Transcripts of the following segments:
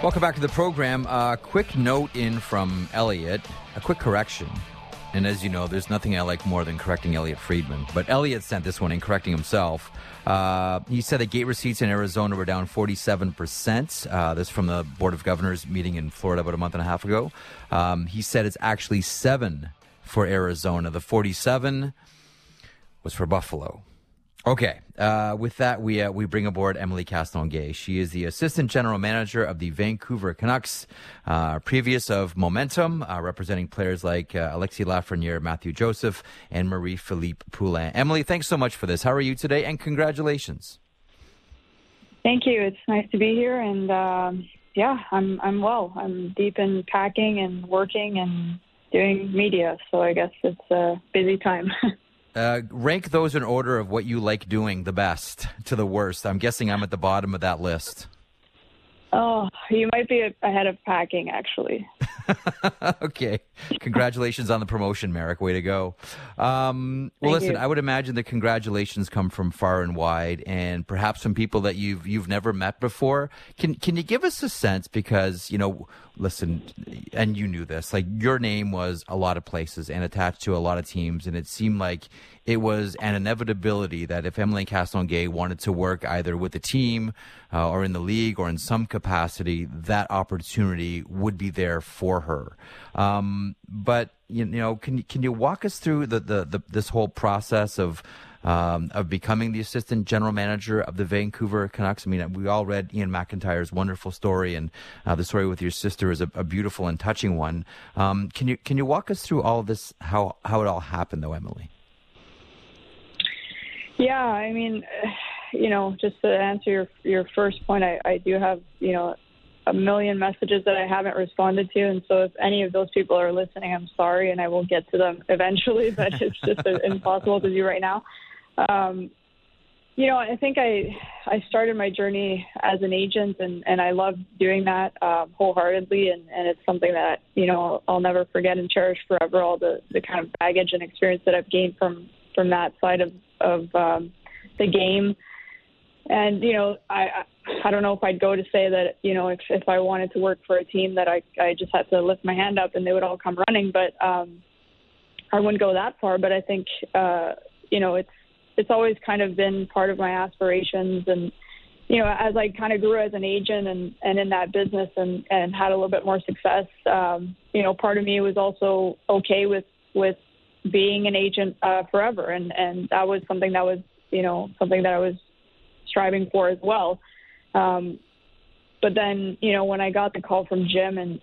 Welcome back to the program. Quick note in from Elliot, a quick correction. And as you know, there's nothing I like more than correcting Elliot Friedman. But Elliot sent this one in correcting himself. He said that gate receipts in Arizona were down 47%. This from the Board of Governors meeting in Florida about a month and a half ago. He said it's actually 7 for Arizona. The 47 was for Buffalo. Okay, with that, we bring aboard Emily Castonguay. She is the Assistant General Manager of the Vancouver Canucks, previous of Momentum, representing players like Alexis Lafreniere, Matthew Joseph, and Marie-Philippe Poulin. Emily, thanks so much for this. How are you today? And congratulations. Thank you. It's nice to be here, and I'm well. I'm deep in packing and working and doing media, so I guess it's a busy time. Rank those in order of what you like doing the best to the worst. I'm guessing I'm at the bottom of that list. Oh, you might be ahead of packing, actually. Okay. Congratulations on the promotion, Merrick. Way to go. Listen, I would imagine the congratulations come from far and wide and perhaps from people that you've never met before. Can you give us a sense? Because, listen, and you knew this, like your name was a lot of places and attached to a lot of teams, and it seemed like it was an inevitability that if Emily Castonguay wanted to work either with the team or in the league or in some capacity, that opportunity would be there for her. But can you walk us through this whole process of becoming the assistant general manager of the Vancouver Canucks? I mean, we all read Ian McIntyre's wonderful story, and the story with your sister is a beautiful and touching one. Can you walk us through all of this, how it all happened, though, Emily? Yeah, I mean, just to answer your first point, I do have, a million messages that I haven't responded to. And so if any of those people are listening, I'm sorry, and I will get to them eventually, but it's just impossible to do right now. I think I started my journey as an agent, and I love doing that wholeheartedly. And it's something that, I'll never forget and cherish forever, all the kind of baggage and experience that I've gained from that side of the game. And, I don't know if I'd go to say that, if I wanted to work for a team that I just had to lift my hand up and they would all come running, but I wouldn't go that far. But I think, it's always kind of been part of my aspirations. And, as I kind of grew as an agent and in that business and had a little bit more success, part of me was also okay with being an agent forever. And that was something that was, something that I was striving for as well. But then, when I got the call from Jim and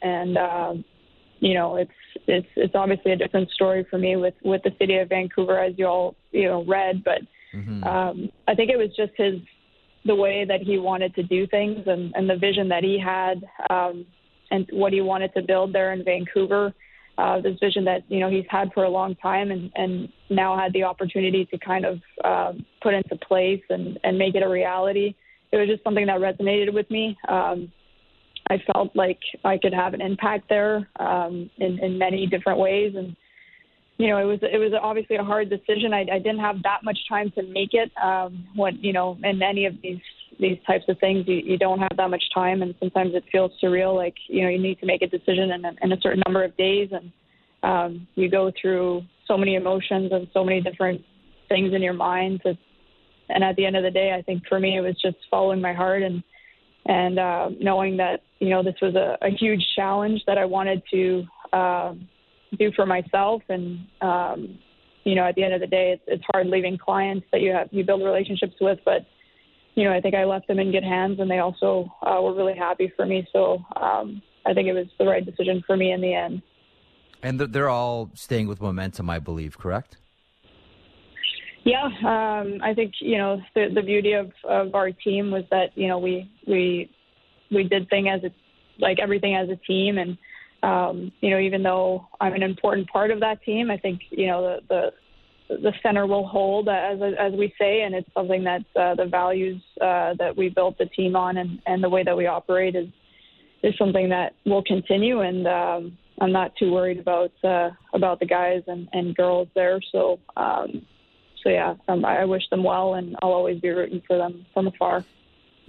it's obviously a different story for me with the city of Vancouver, as you all, read, but, I think it was just the way that he wanted to do things and the vision that he had, and what he wanted to build there in Vancouver. This vision that, he's had for a long time and now had the opportunity to kind of put into place and make it a reality. It was just something that resonated with me. I felt like I could have an impact there in many different ways. And, it was obviously a hard decision. I didn't have that much time to make it. In any of these types of things, you don't have that much time, and sometimes it feels surreal. Like, you need to make a decision in a certain number of days, and you go through so many emotions and so many different things in your mind. And at the end of the day, I think for me, it was just following my heart and knowing that, this was a huge challenge that I wanted to do for myself. And, at the end of the day, it's hard leaving clients that you build relationships with, but I think I left them in good hands, and they also were really happy for me. So I think it was the right decision for me in the end. And they're all staying with Momentum, I believe, correct? Yeah, I think, the beauty of our team was that, we did everything as a team. And, even though I'm an important part of that team, I think, the center will hold, as we say, and it's something that the values that we built the team on and the way that we operate is something that will continue. And I'm not too worried about the guys and girls there. So yeah, I wish them well, and I'll always be rooting for them from afar.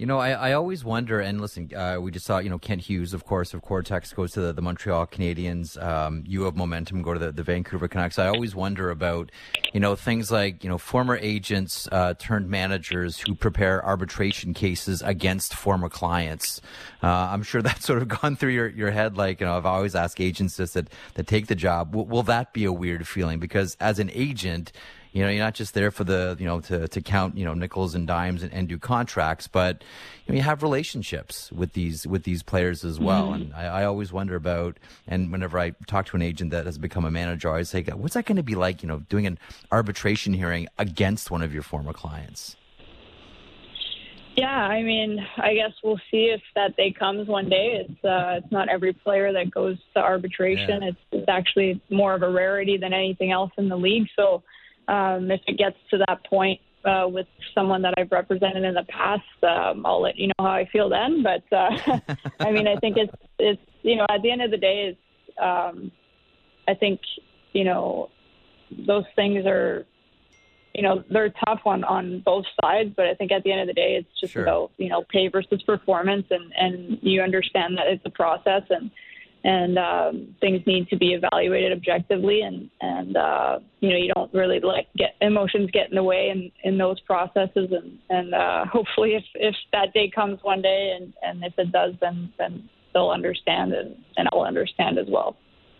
I always wonder, and listen, we just saw, Kent Hughes, of course, of Cortex goes to the Montreal Canadiens. You have Momentum, go to the Vancouver Canucks. I always wonder about, things like, former agents turned managers who prepare arbitration cases against former clients. I'm sure that's sort of gone through your head. Like, I've always asked agents this that take the job. Will that be a weird feeling? Because as an agent, you're not just there for the, to count, nickels and dimes and do contracts, but you have relationships with these players as well. Mm-hmm. And I always wonder about, and whenever I talk to an agent that has become a manager, I always say, what's that going to be like, doing an arbitration hearing against one of your former clients? Yeah, I mean, I guess we'll see if that day comes one day. It's not every player that goes to arbitration. Yeah. It's actually more of a rarity than anything else in the league. So, if it gets to that point with someone that I've represented in the past, I'll let you know how I feel then. But I mean, I think it's at the end of the day, I think those things are they're tough on both sides. But I think at the end of the day, it's just about pay versus performance, and you understand that it's a process and things need to be evaluated objectively, and you don't really get emotions get in the way in those processes, and hopefully if that day comes one day, and if it does, then they'll understand, and I'll understand as well.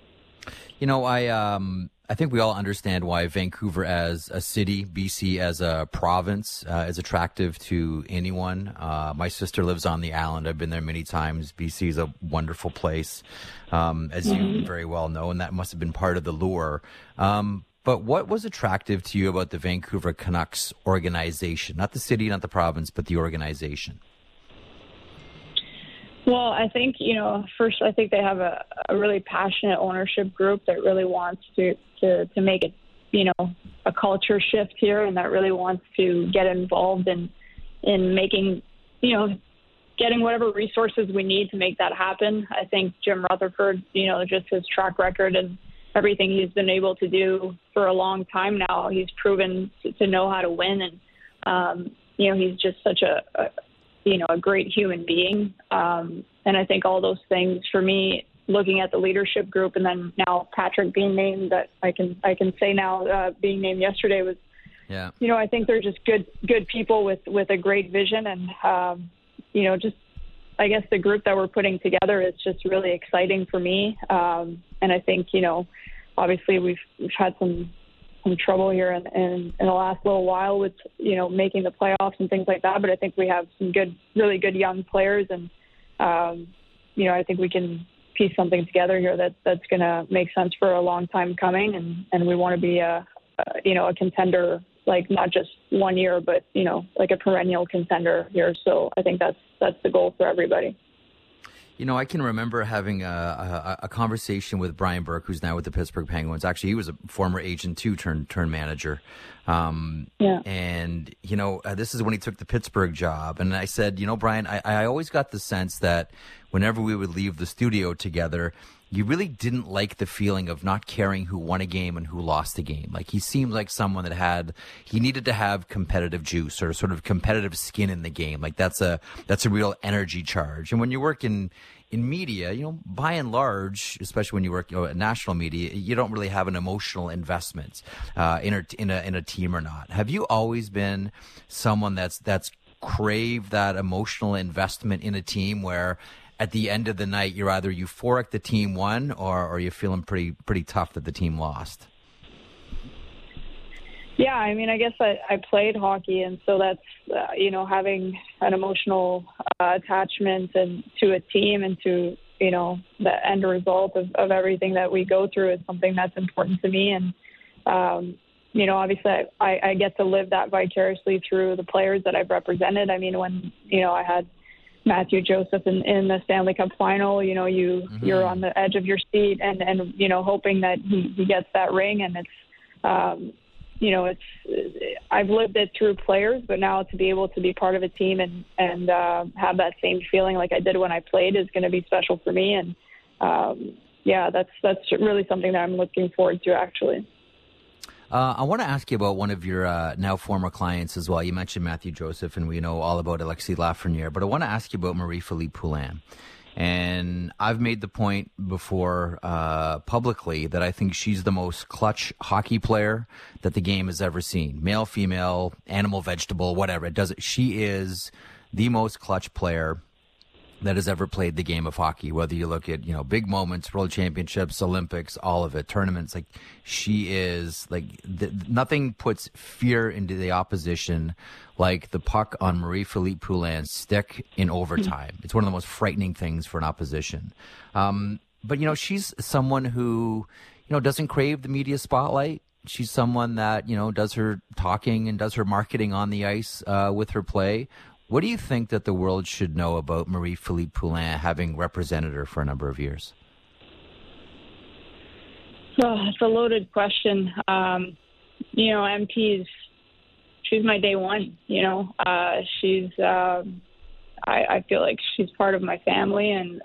I think we all understand why Vancouver as a city, BC as a province, is attractive to anyone. My sister lives on the island. I've been there many times. BC is a wonderful place, as you very well know, and that must have been part of the lure. But what was attractive to you about the Vancouver Canucks organization? Not the city, not the province, but the organization. Well, I think, first, I think they have a really passionate ownership group that really wants to make it, a culture shift here, and that really wants to get involved in making, getting whatever resources we need to make that happen. I think Jim Rutherford, just his track record and everything he's been able to do for a long time now, he's proven to know how to win, and, he's just such a great human being. And I think all those things, for me, looking at the leadership group, and then now Patrick being named, that I can say now, being named yesterday was, I think they're just good people with a great vision, and just I guess the group that we're putting together is just really exciting for me. And I think obviously we've had some trouble here in the last little while with making the playoffs and things like that, but I think we have some really good young players, and I think we can piece something together here that's going to make sense for a long time coming, and we want to be a contender, like not just 1 year, but like a perennial contender here. So I think that's the goal for everybody. I can remember having a conversation with Brian Burke, who's now with the Pittsburgh Penguins. Actually, he was a former agent too, turned manager. And, this is when he took the Pittsburgh job. And I said, Brian, I always got the sense that whenever we would leave the studio together, you really didn't like the feeling of not caring who won a game and who lost a game. Like, he seemed like someone that he needed to have competitive juice or sort of competitive skin in the game. Like, that's a real energy charge. And when you work in media, by and large, especially when you work at national media, you don't really have an emotional investment in a team or not. Have you always been someone that's craved that emotional investment in a team where at the end of the night, you're either euphoric the team won, or you're feeling pretty tough that the team lost? Yeah, I mean, I guess I played hockey, and so that's, having an emotional attachment and to a team and to, the end result of everything that we go through is something that's important to me. And, obviously I get to live that vicariously through the players that I've represented. I mean, when, I had Matthew Joseph in the Stanley Cup final, you're on the edge of your seat and hoping that he gets that ring. And it's, I've lived it through players, but now to be able to be part of a team and have that same feeling like I did when I played is going to be special for me. And that's really something that I'm looking forward to, actually. I want to ask you about one of your now former clients as well. You mentioned Matthew Joseph, and we know all about Alexis Lafreniere, but I want to ask you about Marie-Philippe Poulin. And I've made the point before publicly that I think she's the most clutch hockey player that the game has ever seen. Male, female, animal, vegetable, whatever. She is the most clutch player that has ever played the game of hockey, whether you look at, big moments, world championships, Olympics, all of it, tournaments. Like, she is nothing puts fear into the opposition like the puck on Marie-Philippe Poulin's stick in overtime. It's one of the most frightening things for an opposition. But she's someone who, doesn't crave the media spotlight. She's someone that, does her talking and does her marketing on the ice with her play. What do you think that the world should know about Marie-Philippe Poulin, having represented her for a number of years? It's a loaded question. MP's, she's my day one. She's. I feel like she's part of my family, and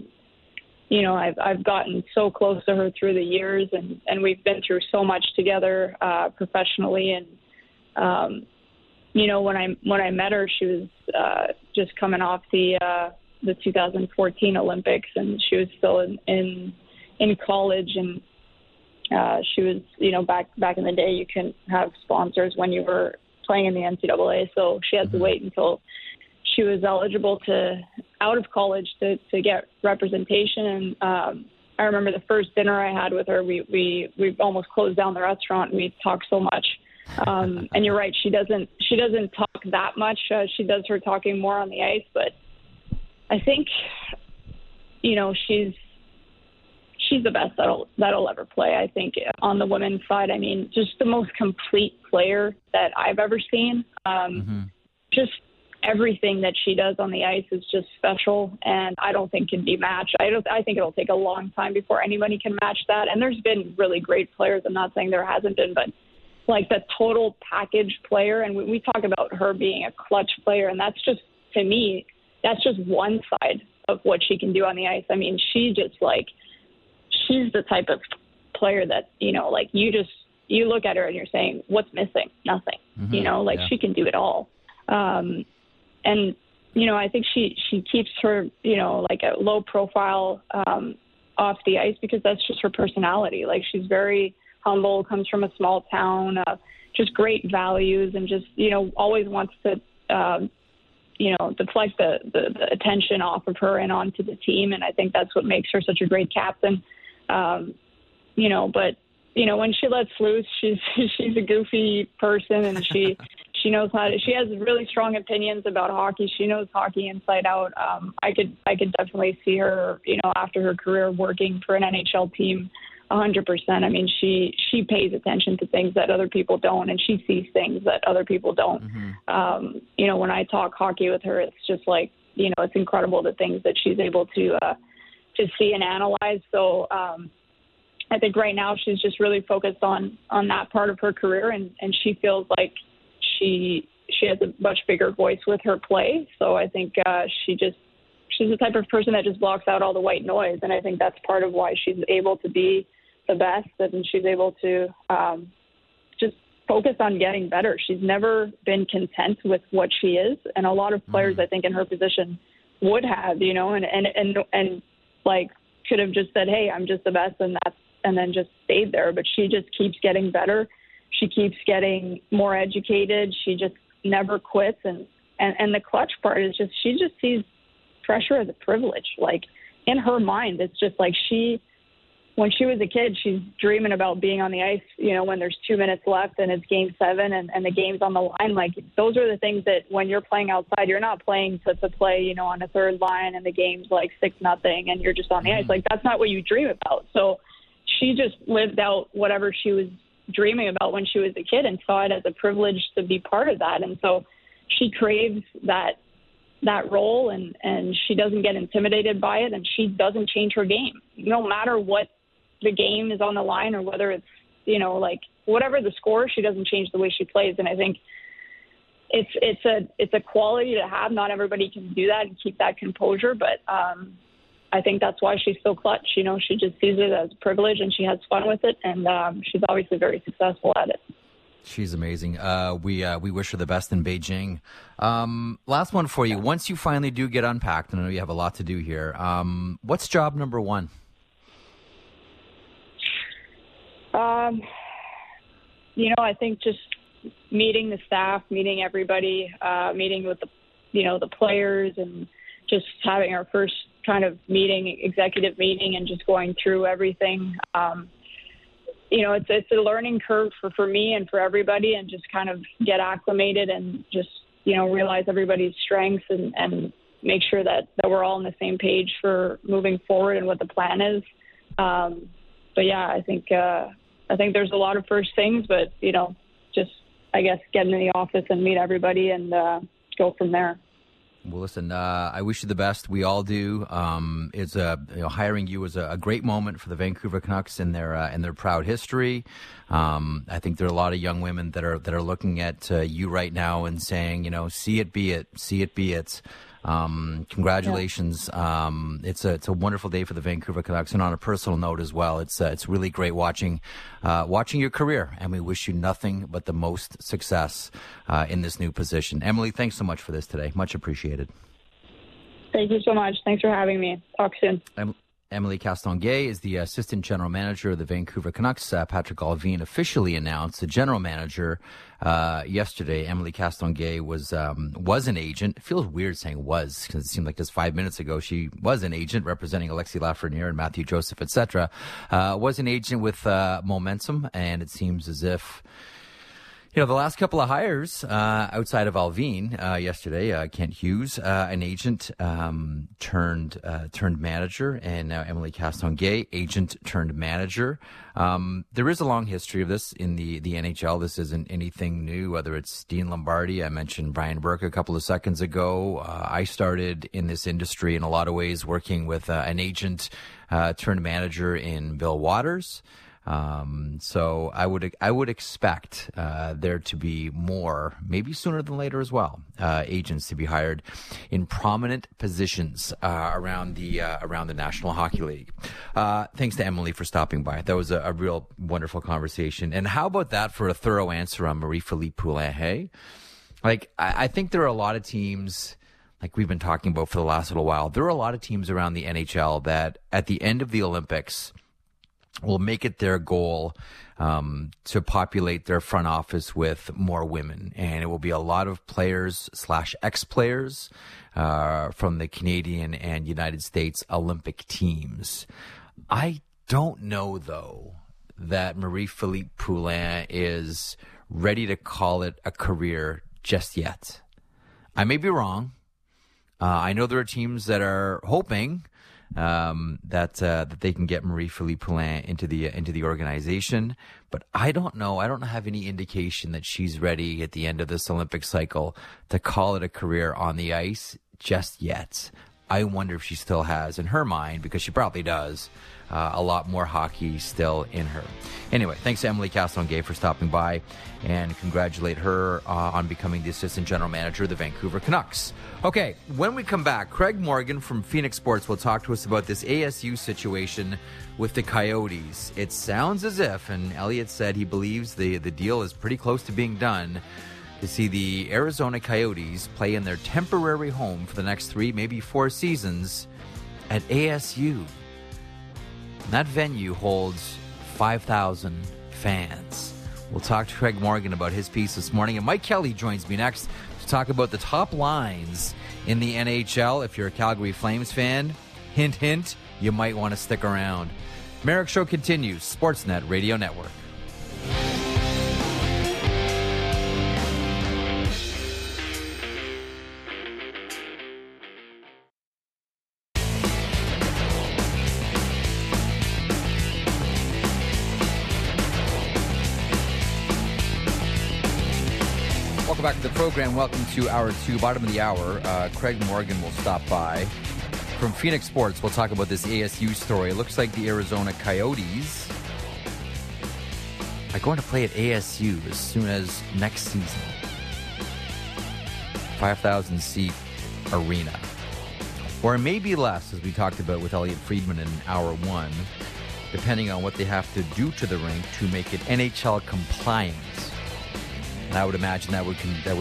I've gotten so close to her through the years, and we've been through so much together professionally, and. When I met her, she was just coming off the 2014 Olympics, and she was still in college. And she was, back in the day, you couldn't have sponsors when you were playing in the NCAA, so she had to wait until she was eligible out of college to get representation. And I remember the first dinner I had with her, we almost closed down the restaurant. We talked so much. And you're right, she doesn't talk that much. She does her talking more on the ice, but I think, she's the best that'll ever play. I think on the women's side, just the most complete player that I've ever seen. Just everything that she does on the ice is just special, and I don't think can be matched. I think it'll take a long time before anybody can match that. And there's been really great players. I'm not saying there hasn't been, but like the total package player, and we talk about her being a clutch player, and that's just, to me, that's just one side of what she can do on the ice. She's the type of player that, you look at her and you're saying, what's missing? Nothing. She can do it all. And, I think she keeps her, a low profile off the ice because that's just her personality. She's very humble, comes from a small town, just great values, and just, always wants to, deflect the attention off of her and onto the team. And I think that's what makes her such a great captain. But, when she lets loose, she's a goofy person, and she knows she has really strong opinions about hockey. She knows hockey inside out. I could definitely see her, after her career working for an NHL team, 100%. She pays attention to things that other people don't, and she sees things that other people don't. When I talk hockey with her, it's just it's incredible the things that she's able to see and analyze. So I think right now she's just really focused on that part of her career, and she feels like she has a much bigger voice with her play. So I think she's the type of person that just blocks out all the white noise, and I think that's part of why she's able to be the best, and she's able to just focus on getting better. She's never been content with what she is, and a lot of players, I think, in her position would have, and could have just said, "Hey, I'm just the best," and then just stayed there. But she just keeps getting better. She keeps getting more educated. She just never quits, and the clutch part is just she just sees pressure as a privilege. In her mind, it's just when she was a kid, she's dreaming about being on the ice, when there's 2 minutes left and it's game 7 and the game's on the line. Those are the things that when you're playing outside, you're not playing to play, on a third line and the game's 6-0 and you're just on the ice. That's not what you dream about. So she just lived out whatever she was dreaming about when she was a kid and saw it as a privilege to be part of that. And so she craves that role, and she doesn't get intimidated by it, and she doesn't change her game. No matter what the game is on the line, or whether it's, whatever the score, she doesn't change the way she plays. And I think it's a quality to have. Not everybody can do that and keep that composure, but I think that's why she's so clutch. You know, she just sees it as a privilege and she has fun with it, and she's obviously very successful at it. She's amazing. We wish her the best in Beijing. Last one for you. Once you finally do get unpacked, and I know you have a lot to do here, what's job number one? You know, I think just meeting the staff, meeting everybody, meeting with the players, and just having our first kind of executive meeting, and just going through everything. You know, it's a learning curve for me and for everybody, and just kind of get acclimated and just, you know, realize everybody's strengths and make sure that we're all on the same page for moving forward and what the plan is. But yeah, I think there's a lot of first things, but, you know, just, I guess, get in the office and meet everybody and go from there. Well, listen, I wish you the best. We all do. Hiring you was a great moment for the Vancouver Canucks in their proud history. I think there are a lot of young women that are looking at you right now and saying, you know, see it, be it. Congratulations. Yeah. It's a wonderful day for the Vancouver Canucks, and on a personal note as well, it's really great watching your career, and we wish you nothing but the most success in this new position. Emily, thanks so much for this today. Much appreciated. Thank you so much. Thanks for having me. Talk soon. Emily Castonguay is the assistant general manager of the Vancouver Canucks. Patrick Allvin officially announced the general manager yesterday. Emily Castonguay was an agent. It feels weird saying was, because it seemed like just 5 minutes ago she was an agent representing Alexis Lafreniere and Matthew Joseph, etc. Was an agent with momentum, and it seems as if, you know, the last couple of hires outside of Allvin yesterday, Kent Hughes, an agent turned manager, and now Emily Castonguay, agent turned manager. There is a long history of this in the NHL. This isn't anything new, whether it's Dean Lombardi. I mentioned Brian Burke a couple of seconds ago. I started in this industry in a lot of ways working with an agent turned manager in Bill Waters. So I would expect there to be more, maybe sooner than later as well, agents to be hired in prominent positions around the National Hockey League. Thanks to Emily for stopping by. That was a real wonderful conversation. And how about that for a thorough answer on Marie-Philippe Poulin? Hey, like I think there are a lot of teams, like we've been talking about for the last little while. There are a lot of teams around the NHL that at the end of the Olympics will make it their goal to populate their front office with more women. And it will be a lot of players / ex-players from the Canadian and United States Olympic teams. I don't know, though, that Marie-Philippe Poulin is ready to call it a career just yet. I may be wrong. I know there are teams that are hoping that they can get Marie-Philippe Poulin into the organization, but I don't know. I don't have any indication that she's ready at the end of this Olympic cycle to call it a career on the ice just yet. I wonder if she still has in her mind, because she probably does, a lot more hockey still in her. Anyway, thanks to Emily Castonguay for stopping by, and congratulate her on becoming the assistant general manager of the Vancouver Canucks. Okay, when we come back, Craig Morgan from Phoenix Sports will talk to us about this ASU situation with the Coyotes. It sounds as if, and Elliott said he believes the deal is pretty close to being done, to see the Arizona Coyotes play in their temporary home for the next 3, maybe 4 seasons at ASU. And that venue holds 5,000 fans. We'll talk to Craig Morgan about his piece this morning. And Mike Kelly joins me next to talk about the top lines in the NHL. If you're a Calgary Flames fan, hint, hint, you might want to stick around. Merrick Show continues, Sportsnet Radio Network. Welcome back to the program. Welcome to Hour 2, bottom of the hour. Craig Morgan will stop by from Phoenix Sports. We'll talk about this ASU story. It looks like the Arizona Coyotes are going to play at ASU as soon as next season. 5,000 seat arena. or maybe less, as we talked about with Elliot Friedman in hour one, depending on what they have to do to the rink to make it NHL compliant. And I would imagine that would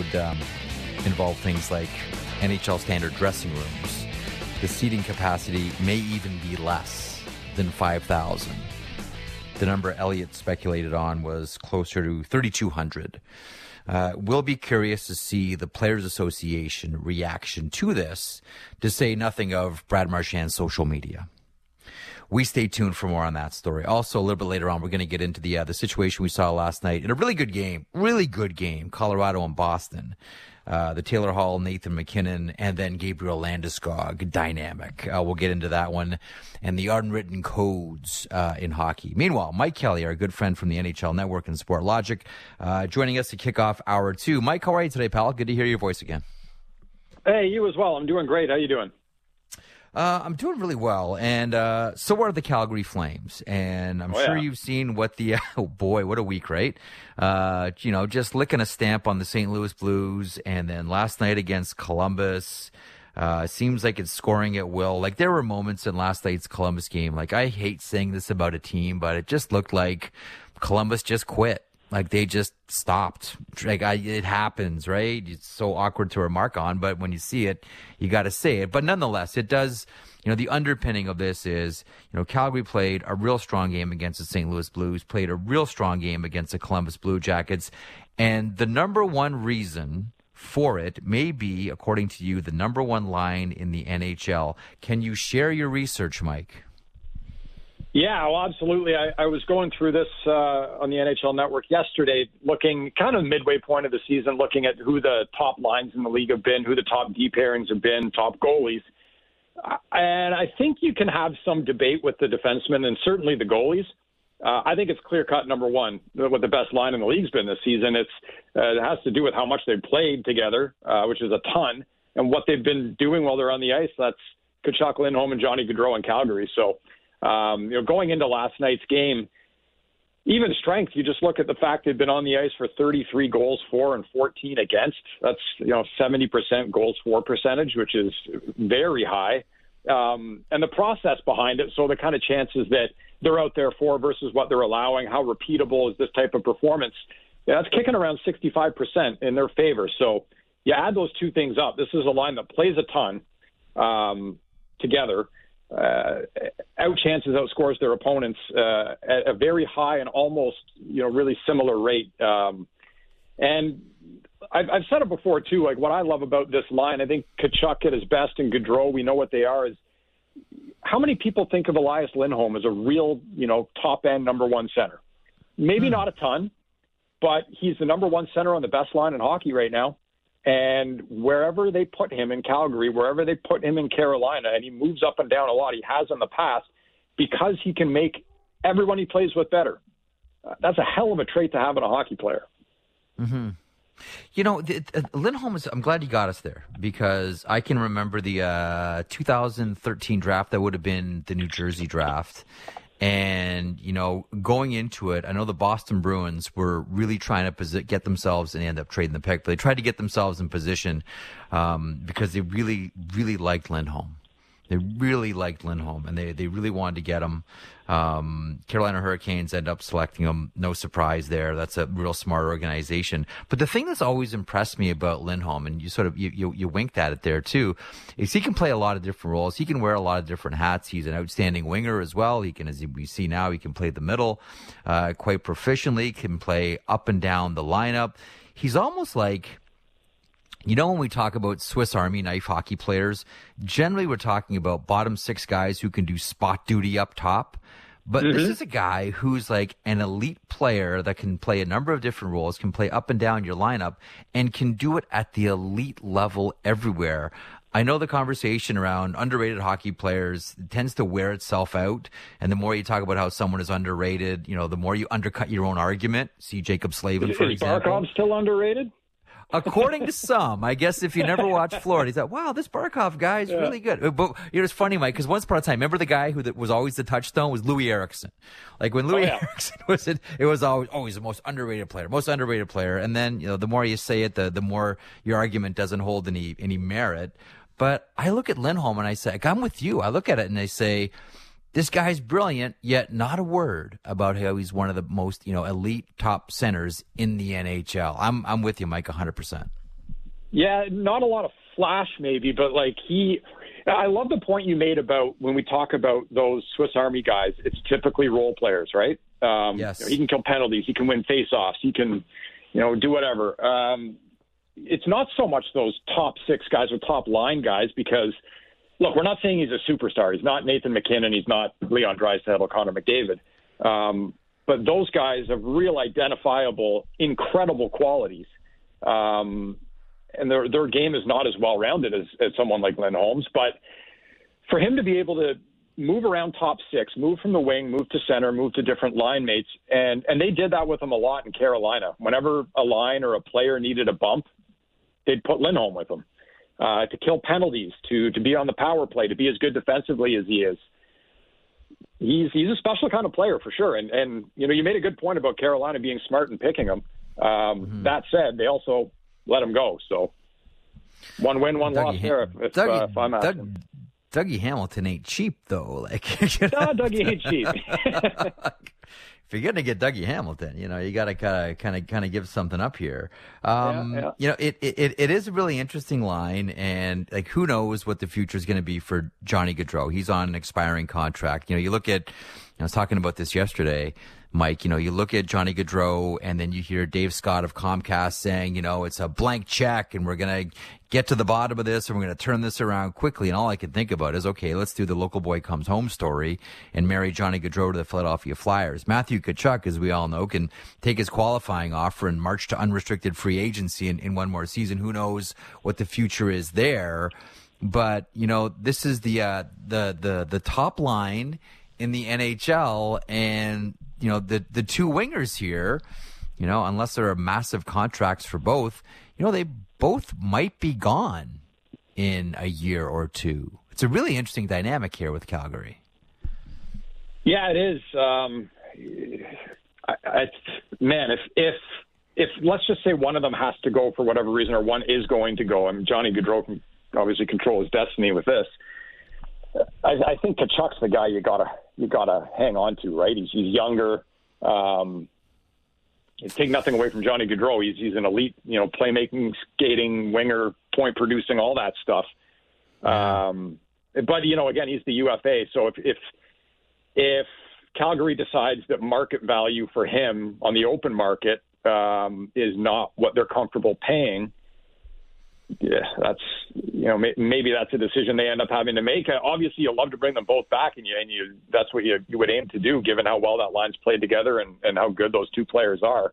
involve things like NHL standard dressing rooms. The seating capacity may even be less than 5,000. The number Elliott speculated on was closer to 3,200. We'll be curious to see the Players Association reaction to this, to say nothing of Brad Marchand's social media. We stay tuned for more on that story. Also, a little bit later on, we're going to get into the situation we saw last night in a really good game, Colorado and Boston. The Taylor Hall, Nathan McKinnon, and then Gabriel Landeskog dynamic. We'll get into that one and the unwritten codes in hockey. Meanwhile, Mike Kelly, our good friend from the NHL Network and Sportlogiq, joining us to kick off hour two. Mike, how are you today, pal? Good to hear your voice again. Hey, you as well. I'm doing great. How you doing? I'm doing really well, and so are the Calgary Flames. And I'm sure you've seen what the oh boy, what a week, right? Just licking a stamp on the St. Louis Blues, and then last night against Columbus, seems like it's scoring at will. Like, there were moments in last night's Columbus game. Like, I hate saying this about a team, but it just looked like Columbus just quit. Like, they just stopped. Like, it happens, right? It's so awkward to remark on, but when you see it, you got to say it. But nonetheless, it does, the underpinning of this is, Calgary played a real strong game against the St. Louis Blues, played a real strong game against the Columbus Blue Jackets. And the number one reason for it may be, according to you, the number one line in the NHL. Can you share your research, Mike? Yeah, well, absolutely. I was going through this on the NHL Network yesterday, looking kind of midway point of the season, looking at who the top lines in the league have been, who the top D pairings have been, top goalies. And I think you can have some debate with the defensemen and certainly the goalies. I think it's clear-cut number one, what the best line in the league's been this season. It has to do with how much they've played together, which is a ton, and what they've been doing while they're on the ice. That's Tkachuk, Lindholm, and Johnny Gaudreau in Calgary. So, going into last night's game, even strength, you just look at the fact they've been on the ice for 33 goals for and 14 against. That's, 70% goals for percentage, which is very high. And the process behind it, so the kind of chances that they're out there for versus what they're allowing, how repeatable is this type of performance, that's kicking around 65% in their favor. So you add those two things up. This is a line that plays a ton together. Outscores their opponents at a very high and almost really similar rate. And I've said it before too. Like, what I love about this line, I think Tkachuk at his best and Gaudreau, we know what they are. Is how many people think of Elias Lindholm as a real top end number one center? Maybe not a ton, but he's the number one center on the best line in hockey right now. And wherever they put him in Calgary, wherever they put him in Carolina, and he moves up and down a lot, he has in the past, because he can make everyone he plays with better. That's a hell of a trait to have in a hockey player. Mm-hmm. Lindholm is, I'm glad you got us there, because I can remember the 2013 draft. That would have been the New Jersey draft. And, going into it, I know the Boston Bruins were really trying to get themselves, and they ended up trading the pick, but they tried to get themselves in position because they really, really liked Lindholm. They really liked Lindholm, and they really wanted to get him. Carolina Hurricanes end up selecting him. No surprise there. That's a real smart organization. But the thing that's always impressed me about Lindholm, and you winked at it there too, is he can play a lot of different roles. He can wear a lot of different hats. He's an outstanding winger as well. He can, as we see now, he can play the middle quite proficiently, can play up and down the lineup. He's almost like, when we talk about Swiss Army knife hockey players, generally we're talking about bottom six guys who can do spot duty up top. But this is a guy who's like an elite player that can play a number of different roles, can play up and down your lineup, and can do it at the elite level everywhere. I know the conversation around underrated hockey players tends to wear itself out. And the more you talk about how someone is underrated, the more you undercut your own argument. See Jacob Slavin, for example. Is Barkov still underrated? According to some, I guess if you never watched Florida, he's like, wow, this Barkov guy is really good. But it's funny, Mike, because once upon a time, remember the guy who was always the touchstone was Louis Eriksson. Like when Louis Eriksson was it was always the most underrated player. And then, the more you say it, the more your argument doesn't hold any merit. But I look at Lindholm and I say, like, I'm with you. I look at it and I say, this guy's brilliant, yet not a word about how he's one of the most, elite top centers in the NHL. I'm with you, Mike, 100%. Yeah, not a lot of flash maybe, but I love the point you made about when we talk about those Swiss Army guys, it's typically role players, right? Yes. He can kill penalties. He can win faceoffs. He can, do whatever. It's not so much those top six guys or top line guys because, look, we're not saying he's a superstar. He's not Nathan McKinnon. He's not Leon Draisaitl, Connor McDavid. But those guys have real identifiable, incredible qualities. And their game is not as well-rounded as someone like Lindholm's. But for him to be able to move around top six, move from the wing, move to center, move to different line mates, and they did that with him a lot in Carolina. Whenever a line or a player needed a bump, they'd put Lindholm with him to kill penalties, to be on the power play, to be as good defensively as he is. He's a special kind of player for sure. And you made a good point about Carolina being smart and picking him. That said, they also let him go. So one win, one loss there. If I'm asking. Dougie Hamilton ain't cheap though. No, Dougie ain't cheap. If you're going to get Dougie Hamilton, you got to kind of give something up here. It is a really interesting line, and like who knows what the future is going to be for Johnny Gaudreau. He's on an expiring contract. You look at. I was talking about this yesterday, Mike. You look at Johnny Gaudreau, and then you hear Dave Scott of Comcast saying, it's a blank check, and we're going to get to the bottom of this, and we're going to turn this around quickly. And all I can think about is, okay, let's do the local boy comes home story and marry Johnny Gaudreau to the Philadelphia Flyers. Matthew Tkachuk, as we all know, can take his qualifying offer and march to unrestricted free agency in one more season. Who knows what the future is there? But this is the top line in the NHL, and the two wingers here, unless there are massive contracts for both, they both might be gone in a year or two. It's a really interesting dynamic here with Calgary. Yeah, it is. If let's just say one of them has to go for whatever reason, or one is going to go, and Johnny Gaudreau can obviously control his destiny with this. I think Tkachuk's the guy you gotta hang on to, right? He's younger. Take nothing away from Johnny Gaudreau. He's an elite, playmaking, skating, winger, point producing, all that stuff. But again, he's the UFA. So if Calgary decides that market value for him on the open market is not what they're comfortable paying, yeah, that's maybe that's a decision they end up having to make. Obviously, you'd love to bring them both back, and that's what you would aim to do, given how well that line's played together and how good those two players are.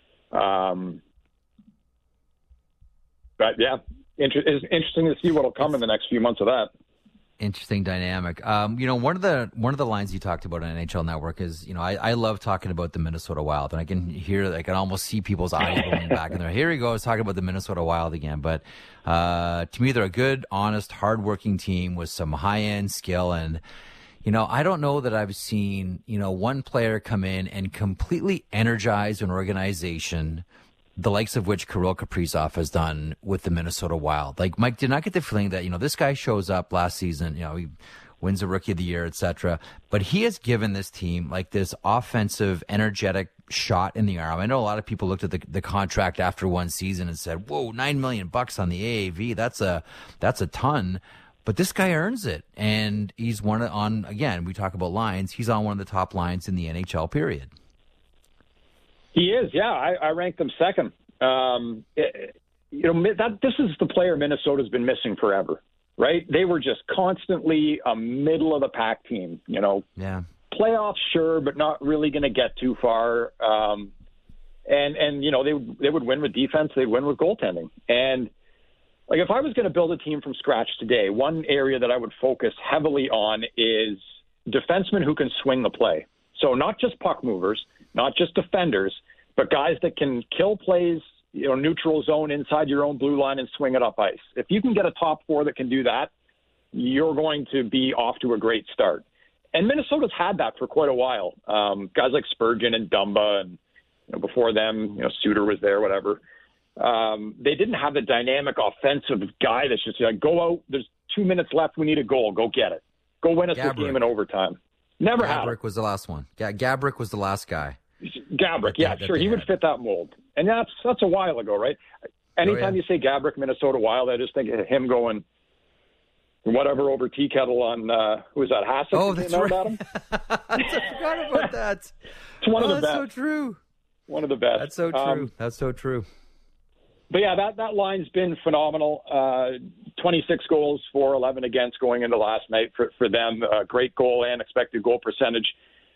But yeah, it's interesting to see what'll come in the next few months of that. Interesting dynamic. One of the lines you talked about on NHL Network is, I love talking about the Minnesota Wild, and I can almost see people's eyes rolling back in there. Here he goes talking about the Minnesota Wild again. But to me, they're a good, honest, hardworking team with some high-end skill. And, I don't know that I've seen, one player come in and completely energize an organization the likes of which Kirill Kaprizov has done with the Minnesota Wild. Like, Mike, did not get the feeling that, this guy shows up last season, he wins the Rookie of the Year, etc. But he has given this team like this offensive, energetic shot in the arm. I know a lot of people looked at the contract after one season and said, "Whoa, $9 million on the AAV. That's a ton." But this guy earns it, and he's again, we talk about lines. He's on one of the top lines in the NHL. Period. He is, yeah. I ranked him second. This is the player Minnesota's been missing forever, right? They were just constantly a middle of the pack team. Yeah. Playoffs, sure, but not really going to get too far. And they would win with defense. They'd win with goaltending. And like if I was going to build a team from scratch today, one area that I would focus heavily on is defensemen who can swing the play. So not just puck movers, not just defenders, but guys that can kill plays, neutral zone inside your own blue line and swing it up ice. If you can get a top four that can do that, you're going to be off to a great start. And Minnesota's had that for quite a while. Guys like Spurgeon and Dumba, and before them, Suter was there, whatever. They didn't have the dynamic offensive guy that's just like, go out. There's 2 minutes left, we need a goal. Go get it. Go win us this game in overtime. Never happened. Gabrick was the last one. Gabrick was the last guy. Gabrick, sure. He would fit that mold. And that's a while ago, right? Anytime you say Gabrick, Minnesota Wild, I just think of him going whatever over tea kettle on, who was that, Hassett? Oh, that's right. About him? I forgot about that. It's one of the best. That's so true. One of the best. That's so true. That's so true. But yeah, that line's been phenomenal. 26 goals for 11 against going into last night for them. Great goal and expected goal percentage.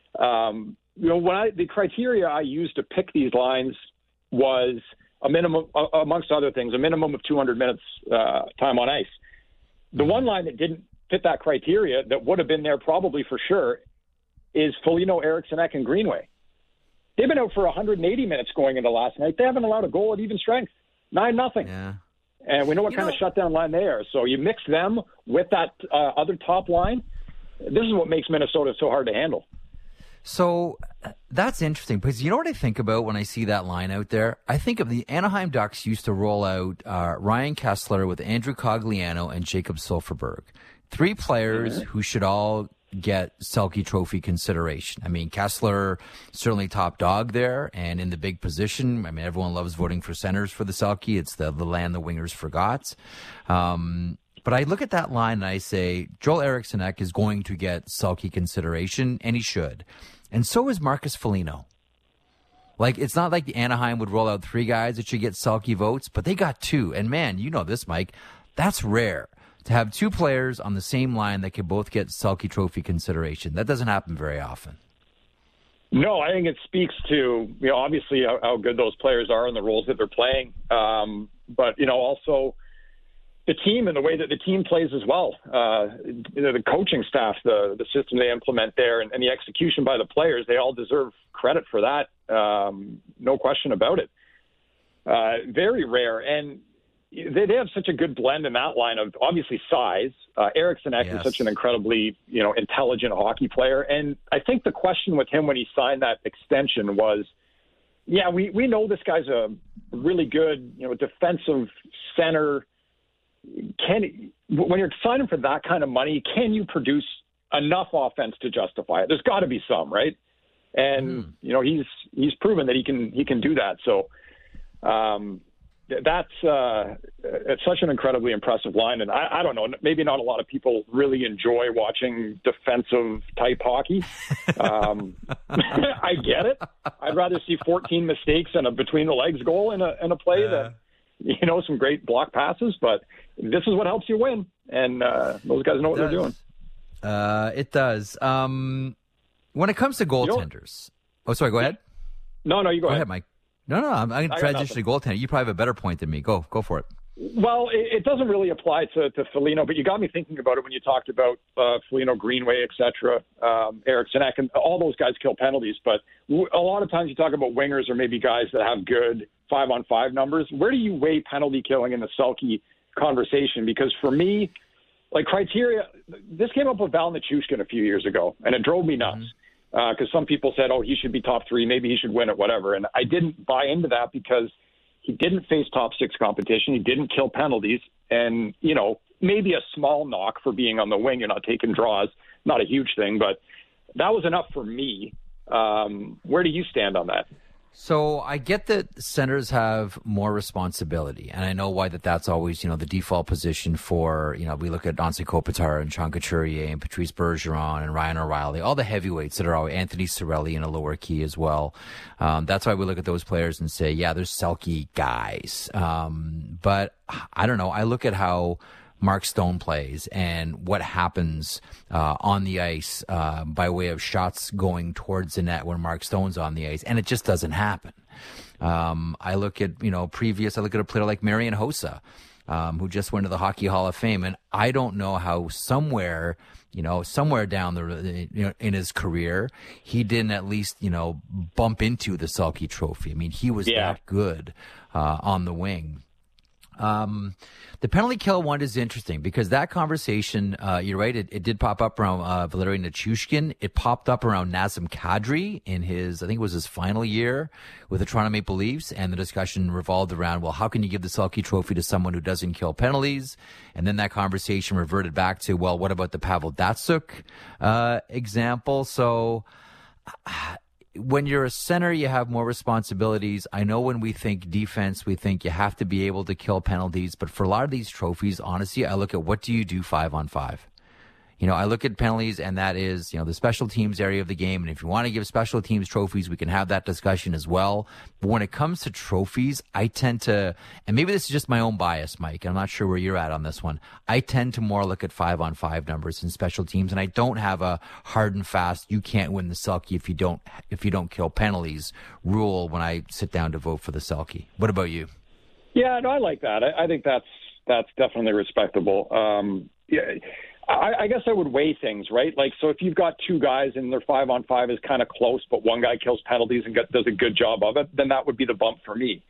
The criteria I used to pick these lines was a minimum, amongst other things, a minimum of 200 minutes time on ice. The one line that didn't fit that criteria, that would have been there probably for sure, is Foligno, Eriksson Ek, and Greenway. They've been out for 180 minutes going into last night. They haven't allowed a goal at even strength. 9-0. Yeah. And we know what kind of shutdown line they are. So you mix them with that other top line. This is what makes Minnesota so hard to handle. So that's interesting because you know what I think about when I see that line out there? I think of the Anaheim Ducks used to roll out Ryan Kessler with Andrew Cogliano and Jacob Silfverberg. 3 players who should all get Selke Trophy consideration. I mean, Kessler certainly top dog there and in the big position. I mean, everyone loves voting for centers for the Selke. It's the land the wingers forgot. But I look at that line and I say, Joel Eriksson Ek is going to get Selke consideration, and he should. And so is Marcus Foligno. Like, it's not like the Anaheim would roll out 3 guys that should get Selke votes, but they got 2. And man, you know this, Mike, that's rare. To have 2 players on the same line that could both get Selke Trophy consideration. That doesn't happen very often. No, I think it speaks to, obviously how good those players are and the roles that they're playing. But, also the team and the way that the team plays as well. The coaching staff, the system they implement there, and the execution by the players, they all deserve credit for that. No question about it. Very rare. And they have such a good blend in that line of obviously size. Eriksson Ek is such an incredibly, intelligent hockey player. And I think the question with him when he signed that extension was, we know this guy's a really good, defensive center. When you're signing for that kind of money, can you produce enough offense to justify it? There's got to be some, right? And he's proven that he can do that. So it's such an incredibly impressive line. And I don't know, maybe not a lot of people really enjoy watching defensive type hockey. I get it. I'd rather see 14 mistakes and a between the legs goal in a play than some great block passes, but this is what helps you win, and those guys know what they're doing. It does. When it comes to goaltenders, sorry, go ahead. No, you go ahead, Mike. No, I'm going to transition to goaltender. You probably have a better point than me. Go for it. Well, it doesn't really apply to Foligno, but you got me thinking about it when you talked about Foligno, Greenway, etc., Eriksson Ek, and all those guys kill penalties. But a lot of times you talk about wingers or maybe guys that have good 5-on-5 numbers. Where do you weigh penalty killing in the Selke conversation? Because for me, like criteria, this came up with Val Nichushkin a few years ago, and it drove me nuts. Because some people said, he should be top 3, maybe he should win it, whatever. And I didn't buy into that because he didn't face top 6 competition. He didn't kill penalties. And, maybe a small knock for being on the wing. You're not taking draws. Not a huge thing, but that was enough for me. Where do you stand on that? So I get that centers have more responsibility, and I know why that's always, the default position for, we look at Anze Kopitar and Sean Couturier and Patrice Bergeron and Ryan O'Reilly, all the heavyweights that are always Anthony Cirelli in a lower key as well. That's why we look at those players and say, there's Selke guys. But I don't know. I look at how Mark Stone plays and what happens on the ice by way of shots going towards the net when Mark Stone's on the ice, and it just doesn't happen. I look at I look at a player like Marian Hossa, who just went to the Hockey Hall of Fame, and I don't know how somewhere down in his career he didn't at least bump into the Selke Trophy. I mean, he was that good on the wing. The penalty kill one is interesting because that conversation, you're right, it did pop up around Valeri Nichushkin. It popped up around Nazem Kadri in his, I think it was his final year with the Toronto Maple Leafs, and the discussion revolved around, well, how can you give the Selke Trophy to someone who doesn't kill penalties? And then that conversation reverted back to, well, what about the Pavel Datsyuk example? So when you're a center, you have more responsibilities. I know when we think defense, we think you have to be able to kill penalties. But for a lot of these trophies, honestly, I look at what do you do 5-on-5? I look at penalties, and that is, the special teams area of the game. And if you want to give special teams trophies, we can have that discussion as well. But when it comes to trophies, I tend to, and maybe this is just my own bias, Mike, I'm not sure where you're at on this one. I tend to more look at 5-on-5 numbers in special teams, and I don't have a hard and fast, you can't win the Selke if you don't kill penalties rule when I sit down to vote for the Selke. What about you? Yeah, no, I like that. I think that's definitely respectable. I guess I would weigh things, right? Like, so if you've got two guys and their 5-on-5 is kind of close, but one guy kills penalties and does a good job of it, then that would be the bump for me.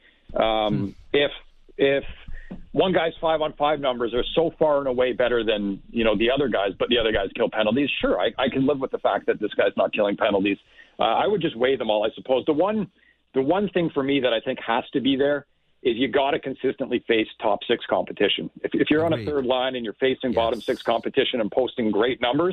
If one guy's 5-on-5 numbers are so far and away better than, the other guys, but the other guys kill penalties, sure, I can live with the fact that this guy's not killing penalties. I would just weigh them all, I suppose. The one thing for me that I think has to be there is you got to consistently face top six competition. If you're on a third line and you're facing bottom six competition and posting great numbers,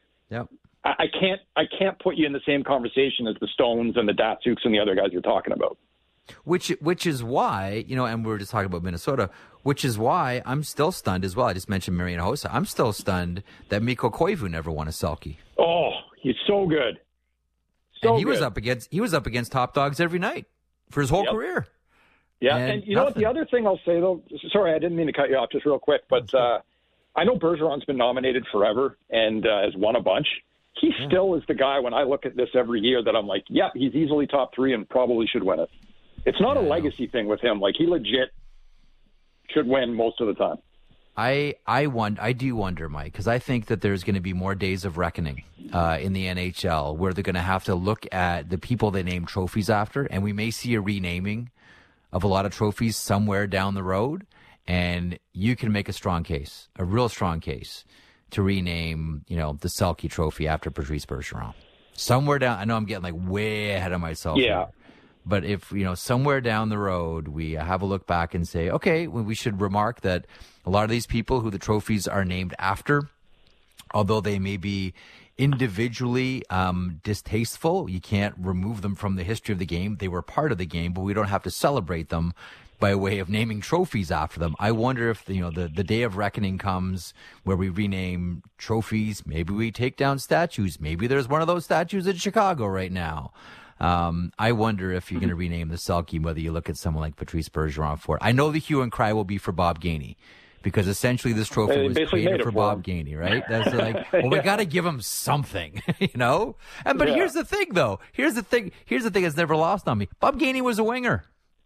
I can't put you in the same conversation as the Stones and the Datsyuks and the other guys you're talking about. Which is why, and we were just talking about Minnesota, which is why I'm still stunned as well. I just mentioned Marian Hossa. I'm still stunned that Mikko Koivu never won a Selke. Oh, he's so good. And he was up against top dogs every night for his whole career. Yeah, and you know what? The other thing I'll say, though, sorry, I didn't mean to cut you off just real quick, but I know Bergeron's been nominated forever and has won a bunch. He still is the guy, when I look at this every year, that I'm like, yeah, he's easily top three and probably should win it. It's not a legacy thing with him. Like, he legit should win most of the time. I do wonder, Mike, because I think that there's going to be more days of reckoning in the NHL where they're going to have to look at the people they name trophies after, and we may see a renaming of a lot of trophies somewhere down the road, and you can make a real strong case to rename, the Selke Trophy after Patrice Bergeron. Somewhere down, I know I'm getting way ahead of myself here, but if, somewhere down the road we have a look back and say, okay, we should remark that a lot of these people who the trophies are named after, although they may be individually distasteful, you can't remove them from the history of the game. They were part of the game, but we don't have to celebrate them by way of naming trophies after them. I wonder if the day of reckoning comes where we rename trophies. Maybe we take down statues. Maybe there's one of those statues in Chicago right now. I wonder if you're going to rename the Selke, whether you look at someone like Patrice Bergeron for it. I know the hue and cry will be for Bob Gainey, because essentially this trophy was created for Bob Gainey, right? That's like, well, we got to give him something, But here's the thing, though. Here's the thing that's never lost on me. Bob Gainey was a winger.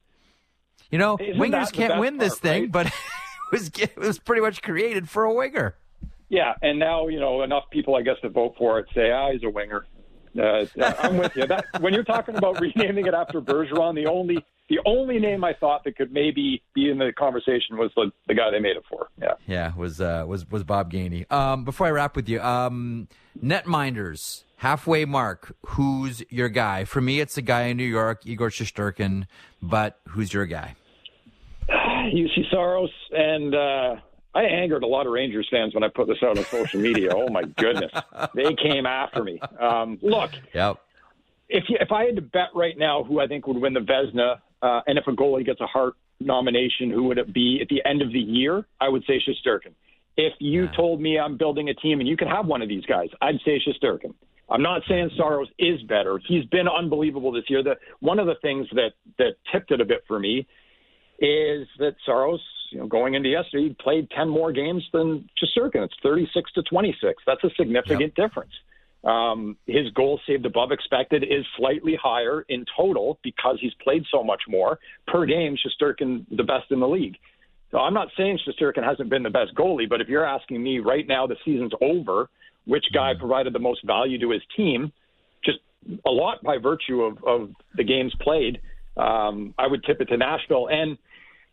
Wingers can't win this thing, right? But it was pretty much created for a winger. Yeah, and now, enough people, I guess, that vote for it say, he's a winger. I'm with you. When you're talking about renaming it after Bergeron, the only name I thought that could maybe be in the conversation was the guy they made it for. Yeah, was Bob Gainey. Before I wrap with you, netminders, halfway mark. Who's your guy? For me, it's a guy in New York, Igor Shesterkin. But who's your guy? UC Saros, and I angered a lot of Rangers fans when I put this out on social media. Oh my goodness, they came after me. Look. Yep. If I had to bet right now who I think would win the Vezina, and if a goalie gets a Hart nomination, who would it be at the end of the year? I would say Shesterkin. If you told me I'm building a team and you can have one of these guys, I'd say Shesterkin. I'm not saying Saros is better. He's been unbelievable this year. One of the things that tipped it a bit for me is that Saros, going into yesterday, he played 10 more games than Shesterkin. It's 36-26. That's a significant difference. His goals saved above expected is slightly higher in total because he's played so much more per game. Shesterkin, the best in the league. So I'm not saying Shesterkin hasn't been the best goalie, but if you're asking me right now, the season's over, which guy provided the most value to his team, just a lot by virtue of the games played, I would tip it to Nashville. And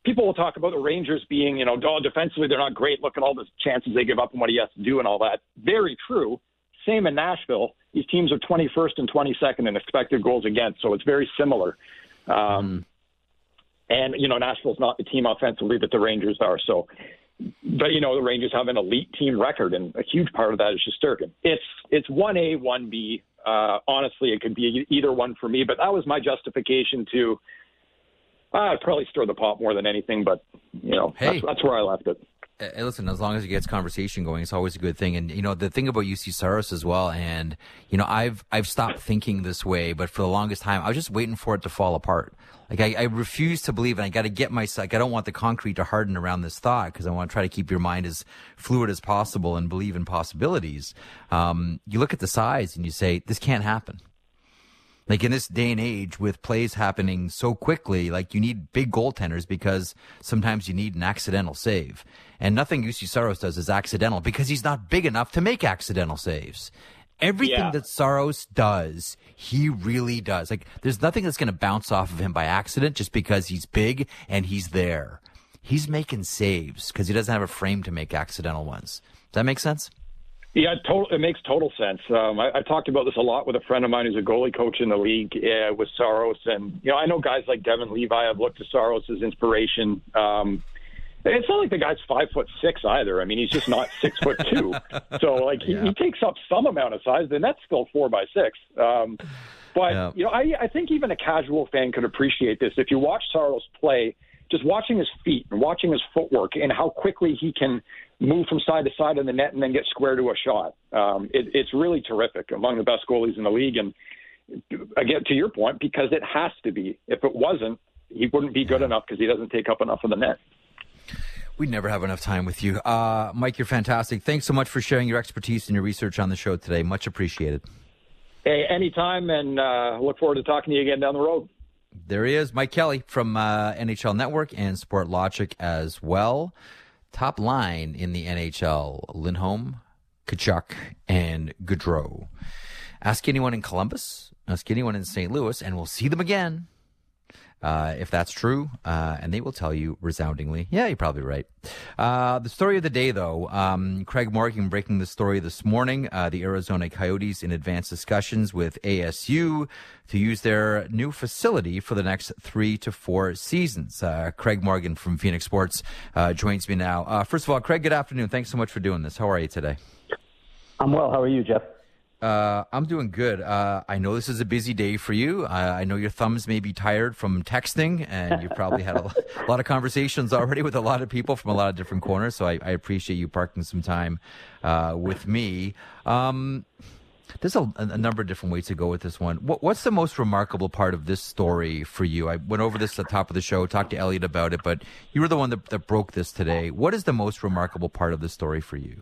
people will talk about the Rangers being, defensively they're not great. Look at all the chances they give up and what he has to do and all that. Very true. Same in Nashville. These teams are 21st and 22nd in expected goals against, so it's very similar. And, Nashville's not the team offensively that the Rangers are. So, but, the Rangers have an elite team record, and a huge part of that is Shesterkin. It's 1A, 1B. Honestly, it could be either one for me, but that was my justification to I'd probably stir the pot more than anything, but, hey, that's where I left it. Hey, listen, as long as it gets conversation going, it's always a good thing. And, the thing about Juuse Saros as well, and, I've stopped thinking this way, but for the longest time, I was just waiting for it to fall apart. Like, I refuse to believe, and I got to get myself, I don't want the concrete to harden around this thought, because I want to try to keep your mind as fluid as possible and believe in possibilities. You look at the size and you say, this can't happen. Like, in this day and age with plays happening so quickly, like, you need big goaltenders because sometimes you need an accidental save. And nothing Juuse Saros does is accidental because he's not big enough to make accidental saves. Everything that Saros does, he really does. Like, there's nothing that's going to bounce off of him by accident just because he's big and he's there. He's making saves because he doesn't have a frame to make accidental ones. Does that make sense? Yeah, it makes total sense. I talked about this a lot with a friend of mine who's a goalie coach in the league with Saros. And, I know guys like Devin Levi have looked to Saros as inspiration. It's not like the guy's 5'6" either. I mean, he's just not 6'2". So, he takes up some amount of size. The net's still 4x6. I think even a casual fan could appreciate this. If you watch Saros play, just watching his feet and watching his footwork and how quickly he can move from side to side in the net and then get square to a shot. It's really terrific, among the best goalies in the league. And again, to your point, because it has to be. If it wasn't, he wouldn't be good enough because he doesn't take up enough of the net. We'd never have enough time with you. Mike, you're fantastic. Thanks so much for sharing your expertise and your research on the show today. Much appreciated. Hey, anytime, and look forward to talking to you again down the road. There he is, Mike Kelly from NHL Network and Sportlogiq as well. Top line in the NHL, Lindholm, Tkachuk, and Gaudreau. Ask anyone in Columbus, ask anyone in St. Louis, and we'll see them again. If that's true, and they will tell you resoundingly, yeah, you're probably right. The story of the day, though, Craig Morgan breaking the story this morning, the Arizona Coyotes in advanced discussions with ASU to use their new facility for the next 3 to 4 seasons. Craig Morgan from Phoenix Sports joins me now. First of all, Craig, good afternoon. Thanks so much for doing this. How are you today? I'm well. How are you, Jeff? I'm doing good. I know this is a busy day for you. I know your thumbs may be tired from texting, and you've probably had a lot of conversations already with a lot of people from a lot of different corners, so I appreciate you parking some time with me. There's a number of different ways to go with this one. What's the most remarkable part of this story for you? I went over this at the top of the show, talked to Elliot about it, but you were the one that broke this today. What is the most remarkable part of this story for you?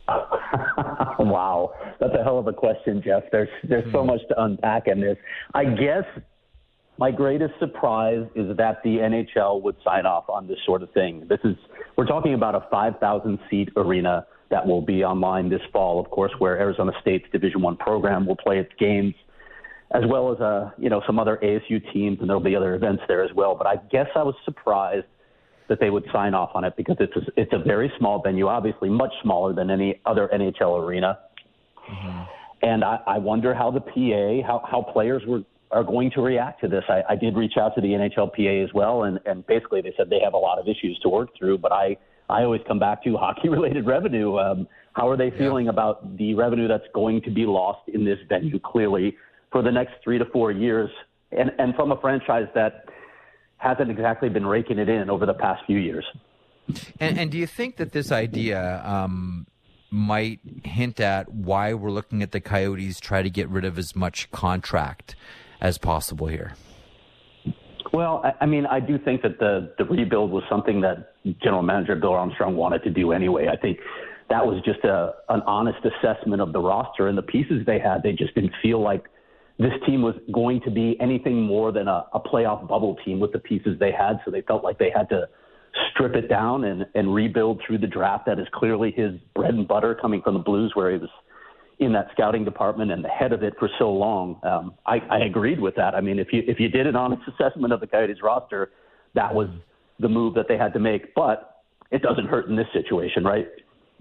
Wow, that's a hell of a question, Jeff. There's so much to unpack in this. I guess my greatest surprise is that the NHL would sign off on this sort of thing. We're talking about a 5,000-seat arena that will be online this fall, of course, where Arizona State's Division I program will play its games, as well as some other ASU teams, and there'll be other events there as well. But I guess I was surprised that they would sign off on it because it's a very small venue, obviously much smaller than any other NHL arena. Mm-hmm. And I wonder how the PA, how players are going to react to this. I did reach out to the NHLPA as well, and basically they said they have a lot of issues to work through, but I always come back to hockey-related revenue. How are they feeling about the revenue that's going to be lost in this venue, clearly, for the next 3 to 4 years, and from a franchise that hasn't exactly been raking it in over the past few years. And do you think that this idea might hint at why we're looking at the Coyotes try to get rid of as much contract as possible here? Well, I mean, I do think that the rebuild was something that General Manager Bill Armstrong wanted to do anyway. I think that was just an honest assessment of the roster and the pieces they had. They just didn't feel like this team was going to be anything more than a playoff bubble team with the pieces they had, so they felt like they had to strip it down and rebuild through the draft. That is clearly his bread and butter, coming from the Blues, where he was in that scouting department and the head of it for so long. I agreed with that. I mean, if you did an honest assessment of the Coyotes roster, that was the move that they had to make, but it doesn't hurt in this situation, right?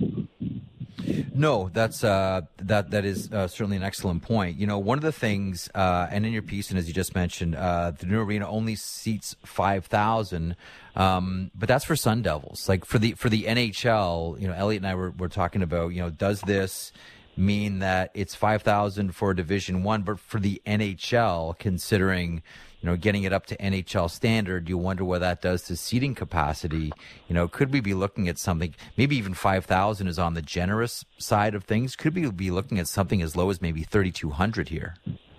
No, that's that is certainly an excellent point. You know, one of the things, and in your piece, and as you just mentioned, the new arena only seats 5,000, but that's for Sun Devils. Like for the NHL, you know, Elliot and I were talking about, you know, does this mean that it's 5,000 for Division I, but for the NHL, considering, you know, getting it up to NHL standard, you wonder what that does to seating capacity. You know, could we be looking at something, maybe even 5,000 is on the generous side of things? Could we be looking at something as low as maybe 3,200 here?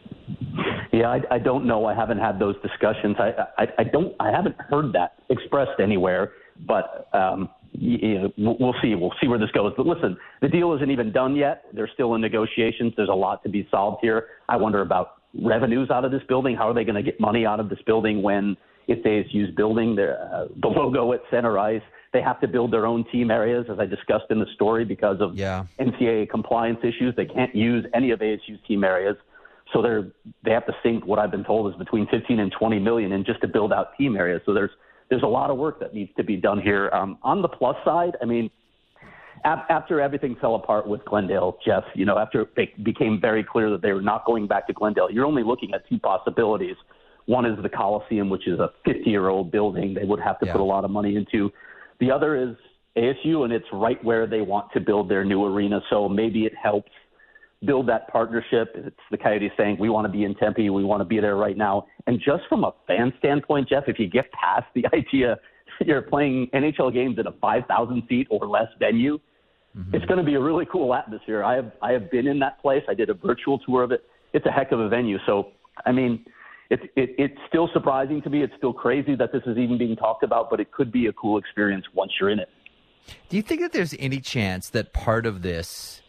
Yeah, I don't know. I haven't had those discussions. I haven't heard that expressed anywhere, but you know, we'll see. We'll see where this goes. But listen, the deal isn't even done yet. They're still in negotiations. There's a lot to be solved here. I wonder about revenues out of this building. How are they going to get money out of this building when it's ASU's building? The logo at center ice. They have to build their own team areas, as I discussed in the story, because of NCAA compliance issues. They can't use any of ASU's team areas. So they have to sink what I've been told is between 15 and 20 million in just to build out team areas. So there's a lot of work that needs to be done here. On the plus side, I mean, after everything fell apart with Glendale, Jeff, you know, after it became very clear that they were not going back to Glendale, you're only looking at two possibilities. One is the Coliseum, which is a 50-year-old building they would have to put a lot of money into. The other is ASU, and it's right where they want to build their new arena. So maybe it helps build that partnership. It's the Coyotes saying, we want to be in Tempe. We want to be there right now. And just from a fan standpoint, Jeff, if you get past the idea you're playing NHL games in a 5,000 seat or less venue, it's going to be a really cool atmosphere. I have been in that place. I did a virtual tour of it. It's a heck of a venue. So, I mean, it's still surprising to me. It's still crazy that this is even being talked about, but it could be a cool experience once you're in it. Do you think that there's any chance that part of this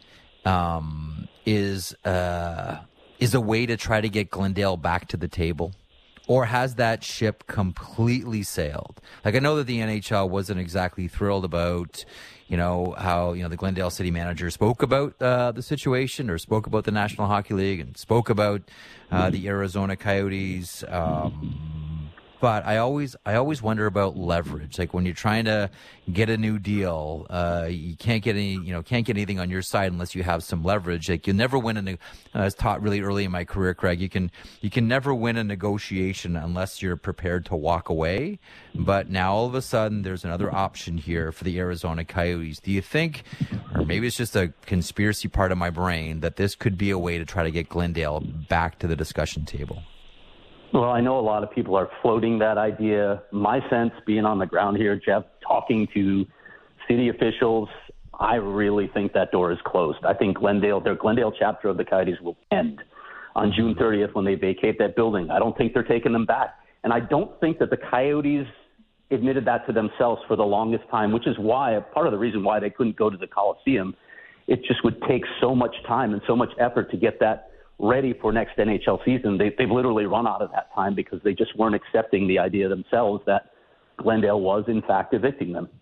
is a way to try to get Glendale back to the table? Or has that ship completely sailed? Like, I know that the NHL wasn't exactly thrilled about, you know, how, you know, the Glendale city manager spoke about the situation, or spoke about the National Hockey League, and spoke about the Arizona Coyotes. But I always wonder about leverage. Like, when you're trying to get a new deal, you can't get anything on your side unless you have some leverage. Like, you'll never win I was taught really early in my career, Craig, you can never win a negotiation unless you're prepared to walk away. But now all of a sudden there's another option here for the Arizona Coyotes. Do you think, or maybe it's just a conspiracy part of my brain, that this could be a way to try to get Glendale back to the discussion table? Well, I know a lot of people are floating that idea. My sense, being on the ground here, Jeff, talking to city officials, I really think that door is closed. I think their Glendale chapter of the Coyotes will end on June 30th when they vacate that building. I don't think they're taking them back. And I don't think that the Coyotes admitted that to themselves for the longest time, which is why, part of the reason why they couldn't go to the Coliseum. It just would take so much time and so much effort to get that ready for next NHL season. They've literally run out of that time because they just weren't accepting the idea themselves that Glendale was in fact evicting them.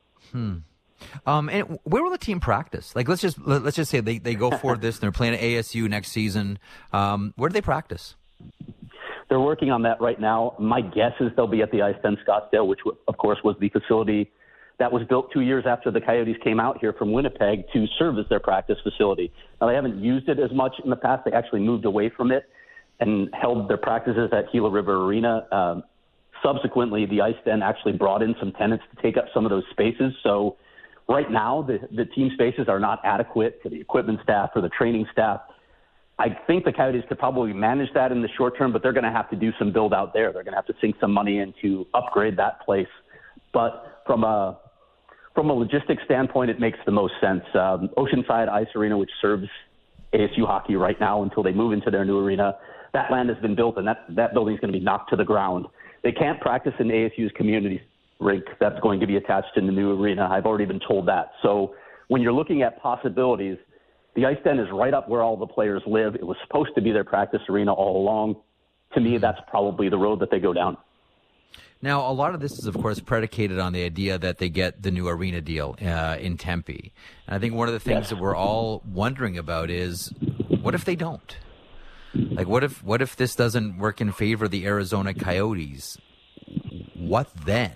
And where will the team practice? Like, let's just say they go for this and they're playing at ASU next season. Where do they practice? They're working on that right now. My guess is they'll be at the Ice Den Scottsdale, which of course was the facility that was built 2 years after the Coyotes came out here from Winnipeg to serve as their practice facility. Now, they haven't used it as much in the past. They actually moved away from it and held their practices at Gila River Arena. Subsequently, the Ice Den actually brought in some tenants to take up some of those spaces. So right now, the team spaces are not adequate for the equipment staff or the training staff. I think the Coyotes could probably manage that in the short term, but they're going to have to do some build out there. They're going to have to sink some money in to upgrade that place. But from a logistics standpoint, it makes the most sense. Oceanside Ice Arena, which serves ASU hockey right now until they move into their new arena, that land has been built, and that building is going to be knocked to the ground. They can't practice in ASU's community rink that's going to be attached in the new arena. I've already been told that. So when you're looking at possibilities, the Ice Den is right up where all the players live. It was supposed to be their practice arena all along. To me, that's probably the road that they go down. Now, a lot of this is, of course, predicated on the idea that they get the new arena deal in Tempe. And I think one of the things that we're all wondering about is, what if they don't? Like, what if this doesn't work in favor of the Arizona Coyotes? What then?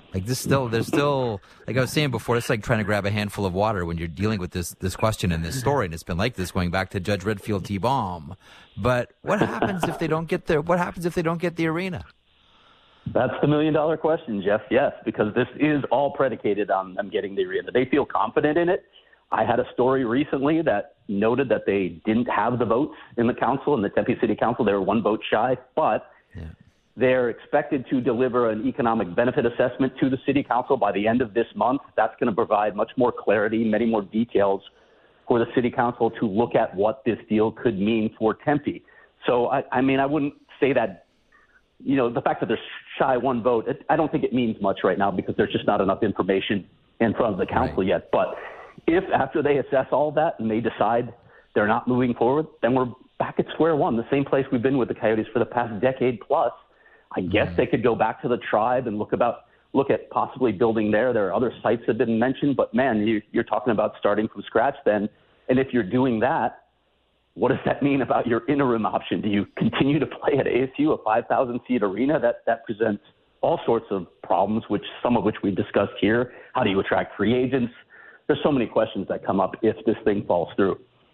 Like there's still, like I was saying before, it's like trying to grab a handful of water when you're dealing with this question and this story, and it's been like this going back to Judge Redfield T-Bomb. But what happens if they don't get there? What happens if they don't get the arena? That's the $1 million question, Jeff. Yes, because this is all predicated on them getting the arena. They feel confident in it. I had a story recently that noted that they didn't have the votes in the council, in the Tempe City Council. They were one vote shy, but they're expected to deliver an economic benefit assessment to the city council by the end of this month. That's going to provide much more clarity, many more details for the city council to look at what this deal could mean for Tempe. So, I mean, I wouldn't say that, you know, the fact that they're shy one vote, I don't think it means much right now because there's just not enough information in front of the council yet. But if after they assess all that and they decide they're not moving forward, then we're back at square one, the same place we've been with the Coyotes for the past decade plus. I guess they could go back to the tribe and look at possibly building there. There are other sites that have been mentioned, but man, you're talking about starting from scratch then. And if you're doing that, what does that mean about your interim option? Do you continue to play at ASU, a 5,000-seat arena? That presents all sorts of problems, some of which we've discussed here. How do you attract free agents? There's so many questions that come up if this thing falls through.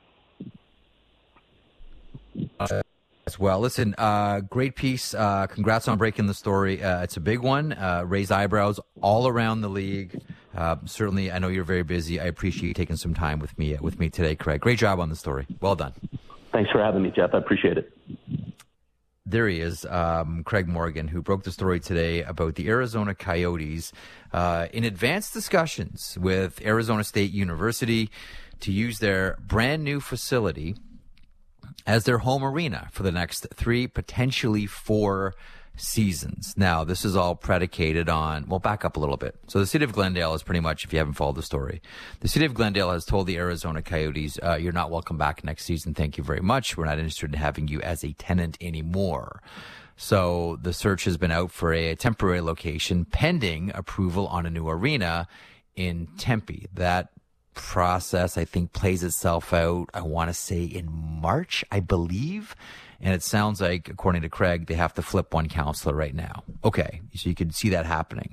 As well. Listen, great piece. Congrats on breaking the story. It's a big one. Raised eyebrows all around the league. Certainly, I know you're very busy. I appreciate you taking some time with me today, Craig. Great job on the story. Well done. Thanks for having me, Jeff. I appreciate it. There he is, Craig Morgan, who broke the story today about the Arizona Coyotes in advanced discussions with Arizona State University to use their brand new facility as their home arena for the next 3, potentially 4 seasons. Now, this is all predicated on, well, back up a little bit. So the city of Glendale is pretty much, if you haven't followed the story, the city of Glendale has told the Arizona Coyotes, you're not welcome back next season. Thank you very much. We're not interested in having you as a tenant anymore. So the search has been out for a temporary location pending approval on a new arena in Tempe. That process, I think, plays itself out, I want to say in March, I believe. And it sounds like, according to Craig, they have to flip one counselor right now. Okay, so you could see that happening.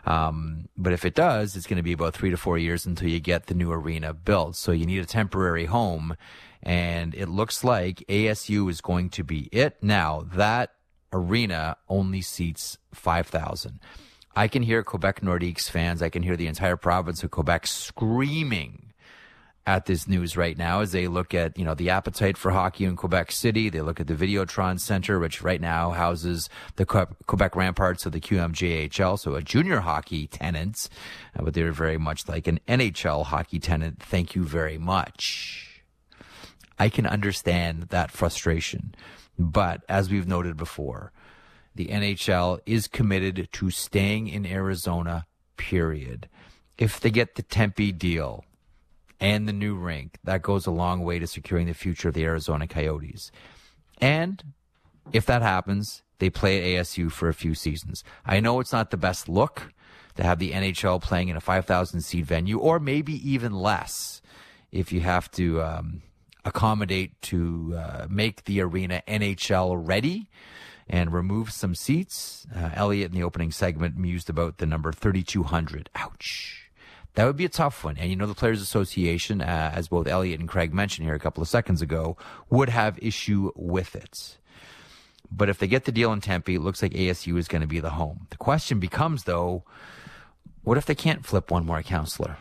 But if it does, it's going to be about 3 to 4 years until you get the new arena built. So you need a temporary home. And it looks like ASU is going to be it. Now, that arena only seats 5,000. I can hear Quebec Nordiques fans, I can hear the entire province of Quebec screaming at this news right now as they look at, you know, the appetite for hockey in Quebec City. They look at the Videotron Center, which right now houses the Quebec Ramparts of the QMJHL, so a junior hockey tenant, but they're very much like an NHL hockey tenant. Thank you very much. I can understand that frustration, but as we've noted before, the NHL is committed to staying in Arizona, period. If they get the Tempe deal and the new rink, that goes a long way to securing the future of the Arizona Coyotes. And if that happens, they play at ASU for a few seasons. I know it's not the best look to have the NHL playing in a 5,000-seat venue, or maybe even less if you have to accommodate to make the arena NHL ready and remove some seats. Elliot in the opening segment mused about the number 3,200. Ouch. That would be a tough one. And you know, the Players Association, as both Elliot and Craig mentioned here a couple of seconds ago, would have issue with it. But if they get the deal in Tempe, it looks like ASU is going to be the home. The question becomes, though, what if they can't flip one more counselor?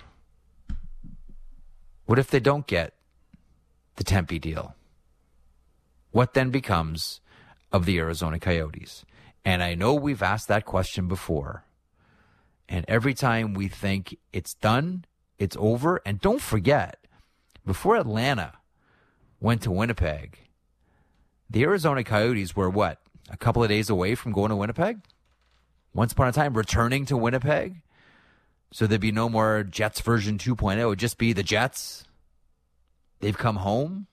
What if they don't get the Tempe deal? What then becomes of the Arizona Coyotes? And I know we've asked that question before. And every time we think it's done, it's over. And don't forget, before Atlanta went to Winnipeg, the Arizona Coyotes were what? A couple of days away from going to Winnipeg? Once upon a time, returning to Winnipeg? So there'd be no more Jets version 2.0. It would just be the Jets. They've come home.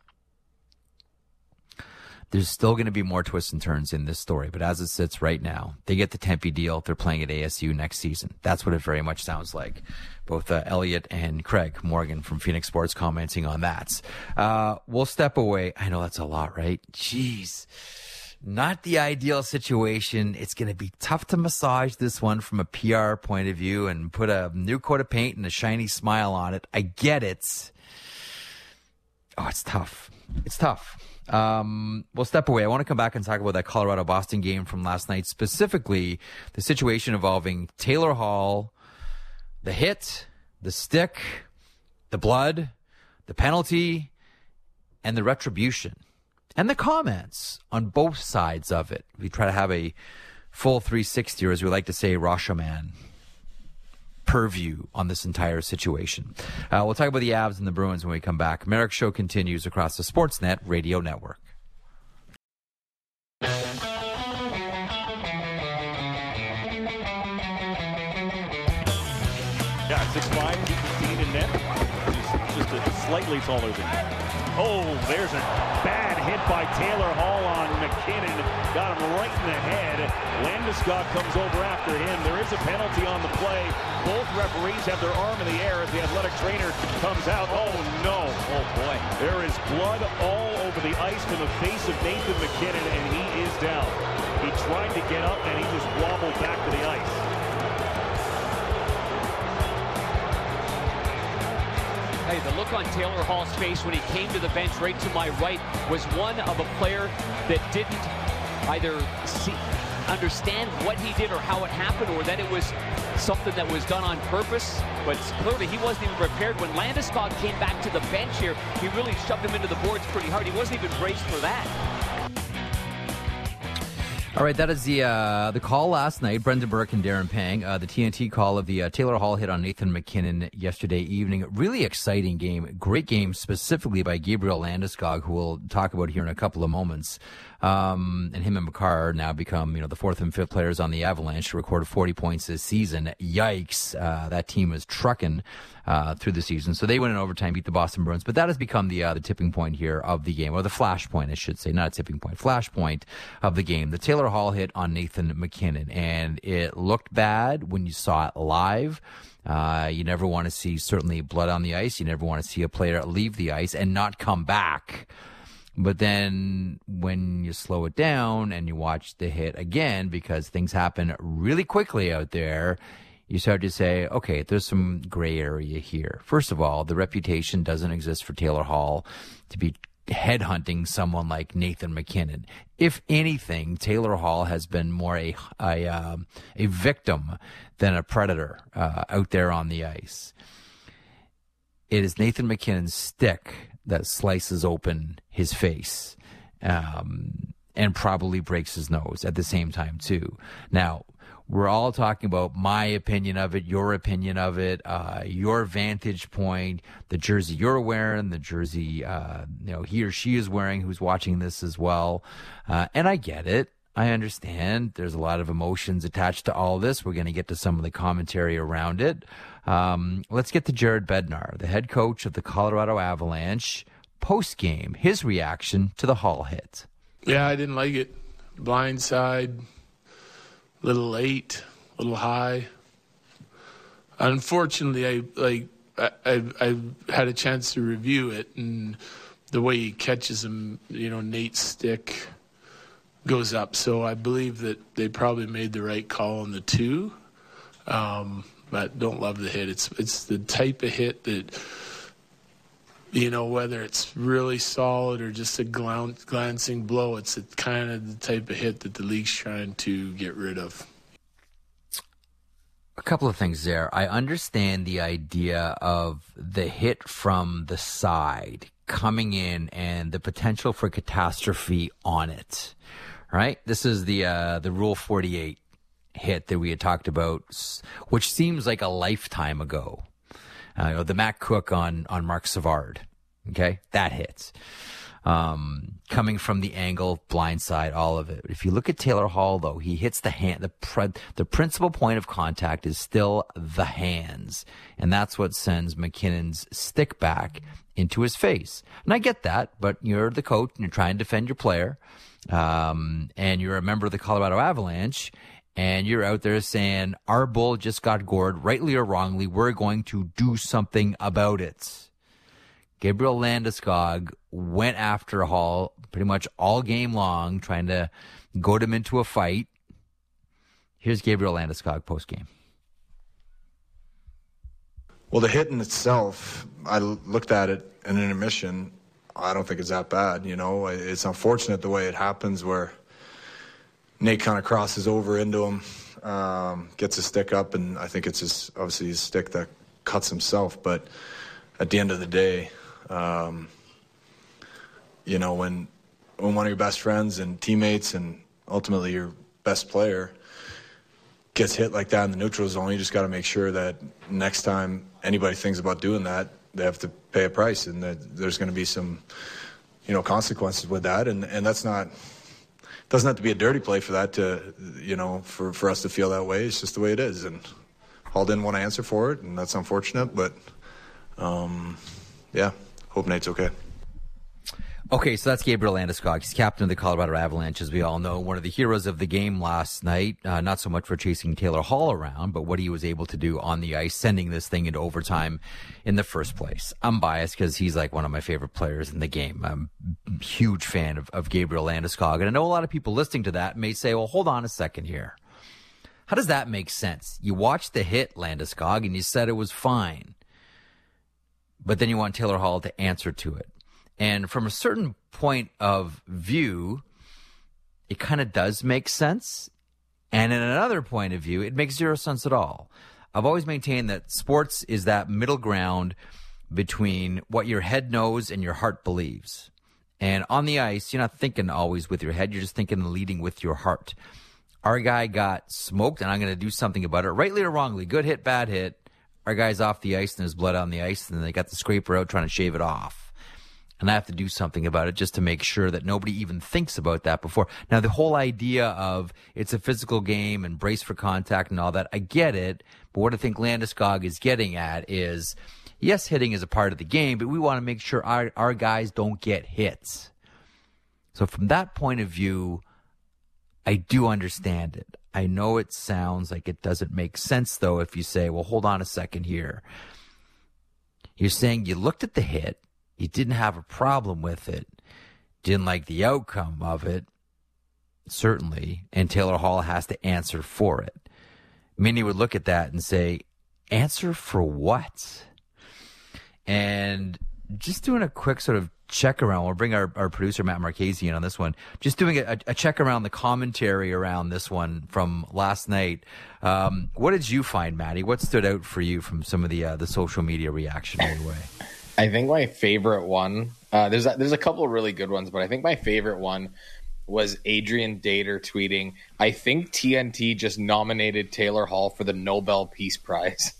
There's still going to be more twists and turns in this story. But as it sits right now, they get the Tempe deal. They're playing at ASU next season. That's what it very much sounds like. Both Elliot and Craig Morgan from Phoenix Sports commenting on that. We'll step away. I know that's a lot, right? Jeez. Not the ideal situation. It's going to be tough to massage this one from a PR point of view and put a new coat of paint and a shiny smile on it. I get it. Oh, it's tough. It's tough. We'll step away. I want to come back and talk about that Colorado-Boston game from last night, specifically the situation involving Taylor Hall, the hit, the stick, the blood, the penalty, and the retribution, and the comments on both sides of it. We try to have a full 360, or as we like to say, Rashomon purview on this entire situation. We'll talk about the Avs and the Bruins when we come back. Merrick Show continues across the Sportsnet Radio Network. Yeah, 6'5", 15 in net. Just slightly taller than you. Oh, there's a bad hit by Taylor Hall on McKinnon. Got him right in the head. Landeskog comes over after him. There is a penalty on the play. Both referees have their arm in the air as the athletic trainer comes out. Oh, no. Oh, boy. There is blood all over the ice from the face of Nathan McKinnon, and he is down. He tried to get up, and he just wobbled back to the ice. Hey, the look on Taylor Hall's face when he came to the bench right to my right was one of a player that didn't either understand what he did or how it happened, or that it was something that was done on purpose. But clearly he wasn't even prepared. When Landeskog came back to the bench here, he really shoved him into the boards pretty hard. He wasn't even braced for that. All right, that is the call last night. Brendan Burke and Darren Pang, the TNT call of the Taylor Hall hit on Nathan McKinnon yesterday evening. Really exciting game. Great game specifically by Gabriel Landeskog, who we'll talk about here in a couple of moments. And him and Makar now become, the fourth and fifth players on the Avalanche to record 40 points this season. Yikes. That team is trucking through the season. So they went in overtime, beat the Boston Bruins. But that has become the tipping point here of the game, or the flashpoint, I should say. Not a tipping point, flashpoint of the game. The Taylor Hall hit on Nathan McKinnon. And it looked bad when you saw it live. You never want to see certainly blood on the ice. You never want to see a player leave the ice and not come back. But then when you slow it down and you watch the hit again, because things happen really quickly out there, you start to say, okay, there's some gray area here. First of all, the reputation doesn't exist for Taylor Hall to be headhunting someone like Nathan McKinnon. If anything, Taylor Hall has been more a victim than a predator out there on the ice. It is Nathan McKinnon's stick that slices open his face and probably breaks his nose at the same time too. Now, we're all talking about my opinion of it, your opinion of it, your vantage point, the jersey you're wearing, the jersey he or she is wearing who's watching this as well. And I get it. I understand. There's a lot of emotions attached to all this. We're going to get to some of the commentary around it. Let's get to Jared Bednar, the head coach of the Colorado Avalanche, post-game, his reaction to the Hall hit. Yeah, I didn't like it. Blindside, a little late, a little high. Unfortunately, I had a chance to review it, and the way he catches him, Nate's stick goes up. So I believe that they probably made the right call on the two. But don't love the hit. It's the type of hit that, whether it's really solid or just a glancing blow, it's kind of the type of hit that the league's trying to get rid of. A couple of things there. I understand the idea of the hit from the side coming in and the potential for catastrophe on it, right? This is the Rule 48 hit that we had talked about, which seems like a lifetime ago. The Matt Cook on Mark Savard. Okay, that hits. Coming from the angle, blindside, all of it. If you look at Taylor Hall, though, he hits the hand. The principal point of contact is still the hands, and that's what sends McKinnon's stick back into his face. And I get that, but you're the coach and you're trying to defend your player, and you're a member of the Colorado Avalanche. And you're out there saying, our bull just got gored, rightly or wrongly, we're going to do something about it. Gabriel Landeskog went after Hall pretty much all game long, trying to goad him into a fight. Here's Gabriel Landeskog post-game. Well, the hit in itself, I looked at it in an intermission. I don't think it's that bad, you know. It's unfortunate the way it happens where Nate kind of crosses over into him, gets his stick up, and I think it's obviously his stick that cuts himself. But at the end of the day, you know, when one of your best friends and teammates and ultimately your best player gets hit like that in the neutral zone, you just got to make sure that next time anybody thinks about doing that, they have to pay a price, and that there's going to be some, you know, consequences with that. And that's not, doesn't have to be a dirty play for that to, you know, for us to feel that way. It's just the way it is. And Hall didn't want to answer for it, and that's unfortunate. But, yeah, hope Nate's okay. Okay, so that's Gabriel Landeskog. He's captain of the Colorado Avalanche, as we all know. One of the heroes of the game last night, not so much for chasing Taylor Hall around, but what he was able to do on the ice, sending this thing into overtime in the first place. I'm biased because he's like one of my favorite players in the game. I'm a huge fan of Gabriel Landeskog. And I know a lot of people listening to that may say, well, hold on a second here. How does that make sense? You watched the hit, Landeskog, and you said it was fine. But then you want Taylor Hall to answer to it. And from a certain point of view, it kind of does make sense. And in another point of view, it makes zero sense at all. I've always maintained that sports is that middle ground between what your head knows and your heart believes. And on the ice, you're not thinking always with your head. You're just thinking and leading with your heart. Our guy got smoked, and I'm going to do something about it. Rightly or wrongly, good hit, bad hit. Our guy's off the ice, and there's blood on the ice, and they got the scraper out trying to shave it off. And I have to do something about it just to make sure that nobody even thinks about that before. Now, the whole idea of it's a physical game and brace for contact and all that, I get it. But what I think Landeskog is getting at is, yes, hitting is a part of the game, but we want to make sure our guys don't get hits. So from that point of view, I do understand it. I know it sounds like it doesn't make sense, though, if you say, well, hold on a second here. You're saying you looked at the hit. You didn't have a problem with it, didn't like the outcome of it, certainly, and Taylor Hall has to answer for it. Many would look at that and say, answer for what? And just doing a quick sort of check around, we'll bring our producer Matt Marchese in on this one, just doing a check around the commentary around this one from last night. What did you find, Matty? What stood out for you from some of the social media reaction anyway? I think my favorite one, there's a couple of really good ones, but I think my favorite one was Adrian Dater tweeting, I think TNT just nominated Taylor Hall for the Nobel Peace Prize.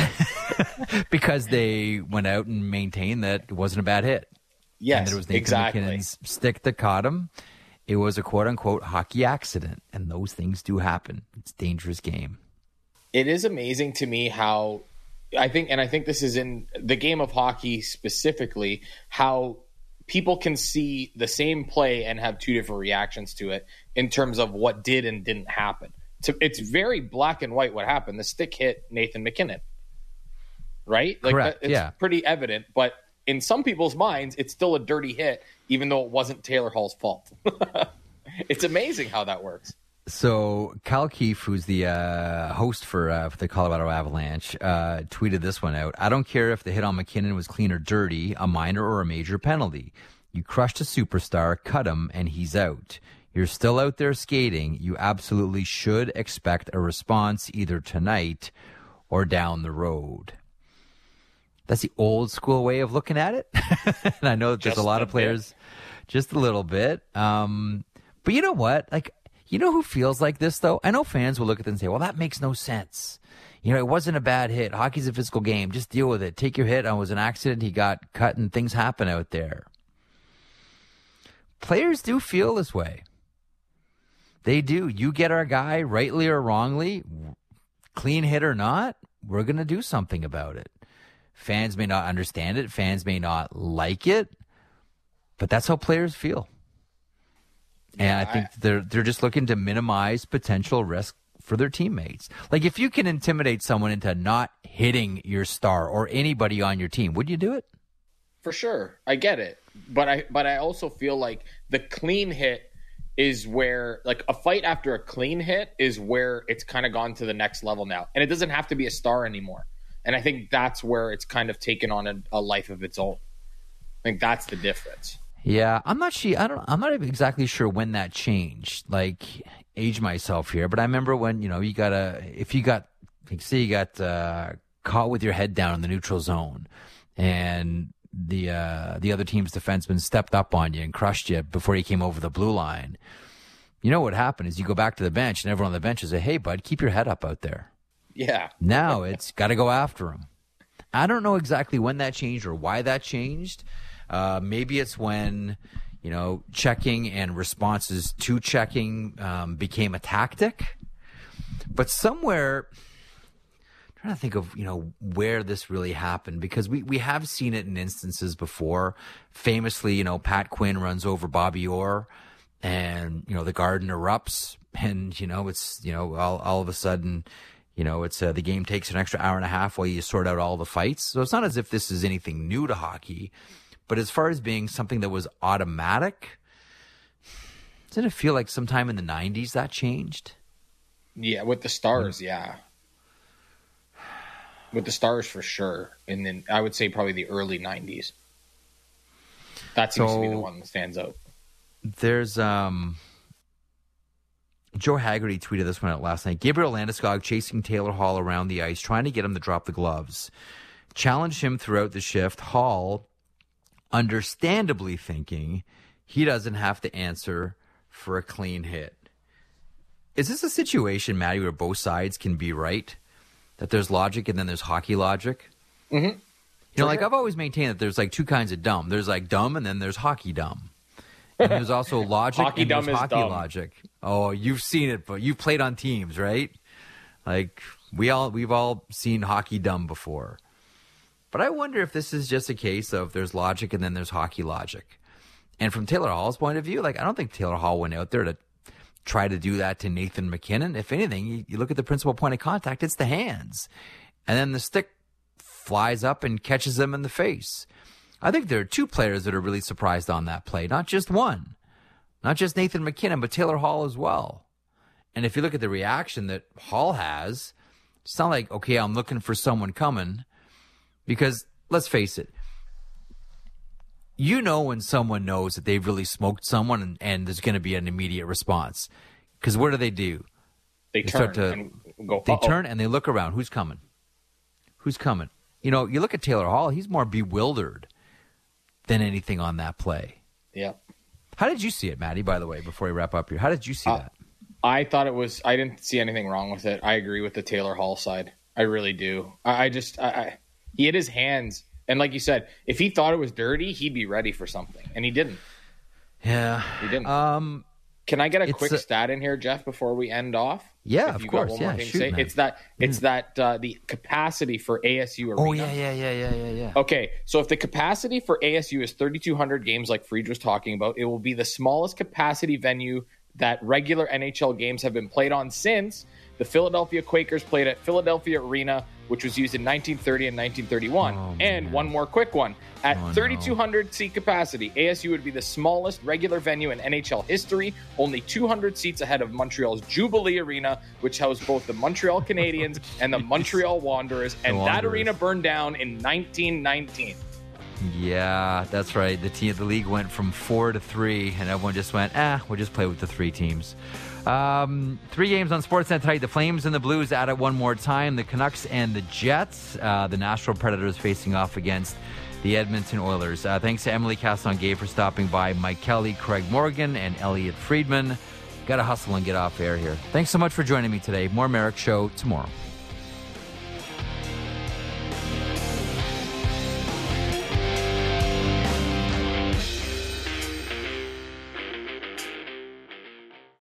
Because they went out and maintained that it wasn't a bad hit. Yes, and that it was Nathan exactly. McKinnon's stick that caught him. It was a quote-unquote hockey accident, and those things do happen. It's a dangerous game. It is amazing to me how... I think this is in the game of hockey specifically, how people can see the same play and have two different reactions to it in terms of what did and didn't happen. It's very black and white what happened. The stick hit Nathan McKinnon, right? Like correct. It's pretty evident, but in some people's minds, it's still a dirty hit, even though it wasn't Taylor Hall's fault. It's amazing how that works. So Cal Keefe, who's the host for the Colorado Avalanche, tweeted this one out. I don't care if the hit on McKinnon was clean or dirty, a minor or a major penalty. You crushed a superstar, cut him, and he's out. You're still out there skating. You absolutely should expect a response either tonight or down the road. That's the old school way of looking at it. And I know that there's a lot of players, just a little bit. But you know what? Like, you know who feels like this, though? I know fans will look at it and say, well, that makes no sense. You know, it wasn't a bad hit. Hockey's a physical game. Just deal with it. Take your hit. It was an accident. He got cut and things happen out there. Players do feel this way. They do. You get our guy, rightly or wrongly, clean hit or not, we're going to do something about it. Fans may not understand it. Fans may not like it. But that's how players feel. And I think they're just looking to minimize potential risk for their teammates. Like, if you can intimidate someone into not hitting your star or anybody on your team, would you do it? for sure. I get it. But I also feel like the clean hit is where, like, a fight after a clean hit is where it's kind of gone to the next level now. And it doesn't have to be a star anymore. And I think that's where it's kind of taken on a life of its own. I think that's the difference. Yeah, I'm not exactly sure when that changed. Like, age myself here, but I remember when, if you got caught with your head down in the neutral zone and the other team's defenseman stepped up on you and crushed you before you came over the blue line. You know what happened is you go back to the bench and everyone on the bench is like, hey, bud, keep your head up out there. Yeah. Now it's got to go after him. I don't know exactly when that changed or why that changed. Maybe it's when, checking and responses to checking became a tactic. But somewhere, I'm trying to think of, where this really happened, because we have seen it in instances before. Famously, Pat Quinn runs over Bobby Orr and, the Garden erupts and, it's, all of a sudden, it's the game takes an extra hour and a half while you sort out all the fights. So it's not as if this is anything new to hockey. But as far as being something that was automatic, doesn't it feel like sometime in the 90s that changed? Yeah, with the Stars, yeah. With the Stars for sure. And then I would say probably the early 90s. That seems to be the one that stands out. There's Joe Haggerty tweeted this one out last night. Gabriel Landeskog chasing Taylor Hall around the ice, trying to get him to drop the gloves. Challenged him throughout the shift. Hall, understandably thinking he doesn't have to answer for a clean hit. Is this a situation, Maddie, where both sides can be right? That there's logic and then there's hockey logic? Mm-hmm. I've always maintained that there's like two kinds of dumb. There's like dumb and then there's hockey dumb. And there's also logic hockey and there's dumb hockey dumb. logic. Oh, you've seen it, but you've played on teams, right? Like we've all seen hockey dumb before. But I wonder if this is just a case of there's logic and then there's hockey logic. And from Taylor Hall's point of view, I don't think Taylor Hall went out there to try to do that to Nathan MacKinnon. If anything, you look at the principal point of contact, it's the hands. And then the stick flies up and catches them in the face. I think there are two players that are really surprised on that play, not just one. Not just Nathan MacKinnon, but Taylor Hall as well. And if you look at the reaction that Hall has, it's not like, okay, I'm looking for someone coming. Because, let's face it, when someone knows that they've really smoked someone and there's going to be an immediate response. Because what do? They turn and go, They turn and they look around. Who's coming? Who's coming? You look at Taylor Hall, he's more bewildered than anything on that play. Yeah. How did you see it, Maddie, by the way, before we wrap up here? How did you see that? I thought I didn't see anything wrong with it. I agree with the Taylor Hall side. I really do. He hit his hands. And like you said, if he thought it was dirty, he'd be ready for something. And he didn't. Yeah. He didn't. Can I get a quick stat in here, Jeff, before we end off? Yeah, of course. Yeah, shoot, it's that the capacity for ASU Arena. Oh, yeah. Okay, so if the capacity for ASU is 3,200 games like Fried was talking about, it will be the smallest capacity venue that regular NHL games have been played on since the Philadelphia Quakers played at Philadelphia Arena, which was used in 1930 and 1931. And one more quick one. At 3,200 seat capacity, ASU would be the smallest regular venue in NHL history, only 200 seats ahead of Montreal's Jubilee Arena, which housed both the Montreal Canadiens and the Montreal Wanderers. And that arena burned down in 1919. Yeah, that's right. The league went from 4 to 3, and everyone just went, we'll just play with the 3 teams. 3 games on Sportsnet tonight. The Flames and the Blues at it one more time. The Canucks and the Jets. The Nashville Predators facing off against the Edmonton Oilers. Thanks to Emily Castonguay for stopping by. Mike Kelly, Craig Morgan, and Elliot Friedman. Got to hustle and get off air here. Thanks so much for joining me today. More Merrick Show tomorrow.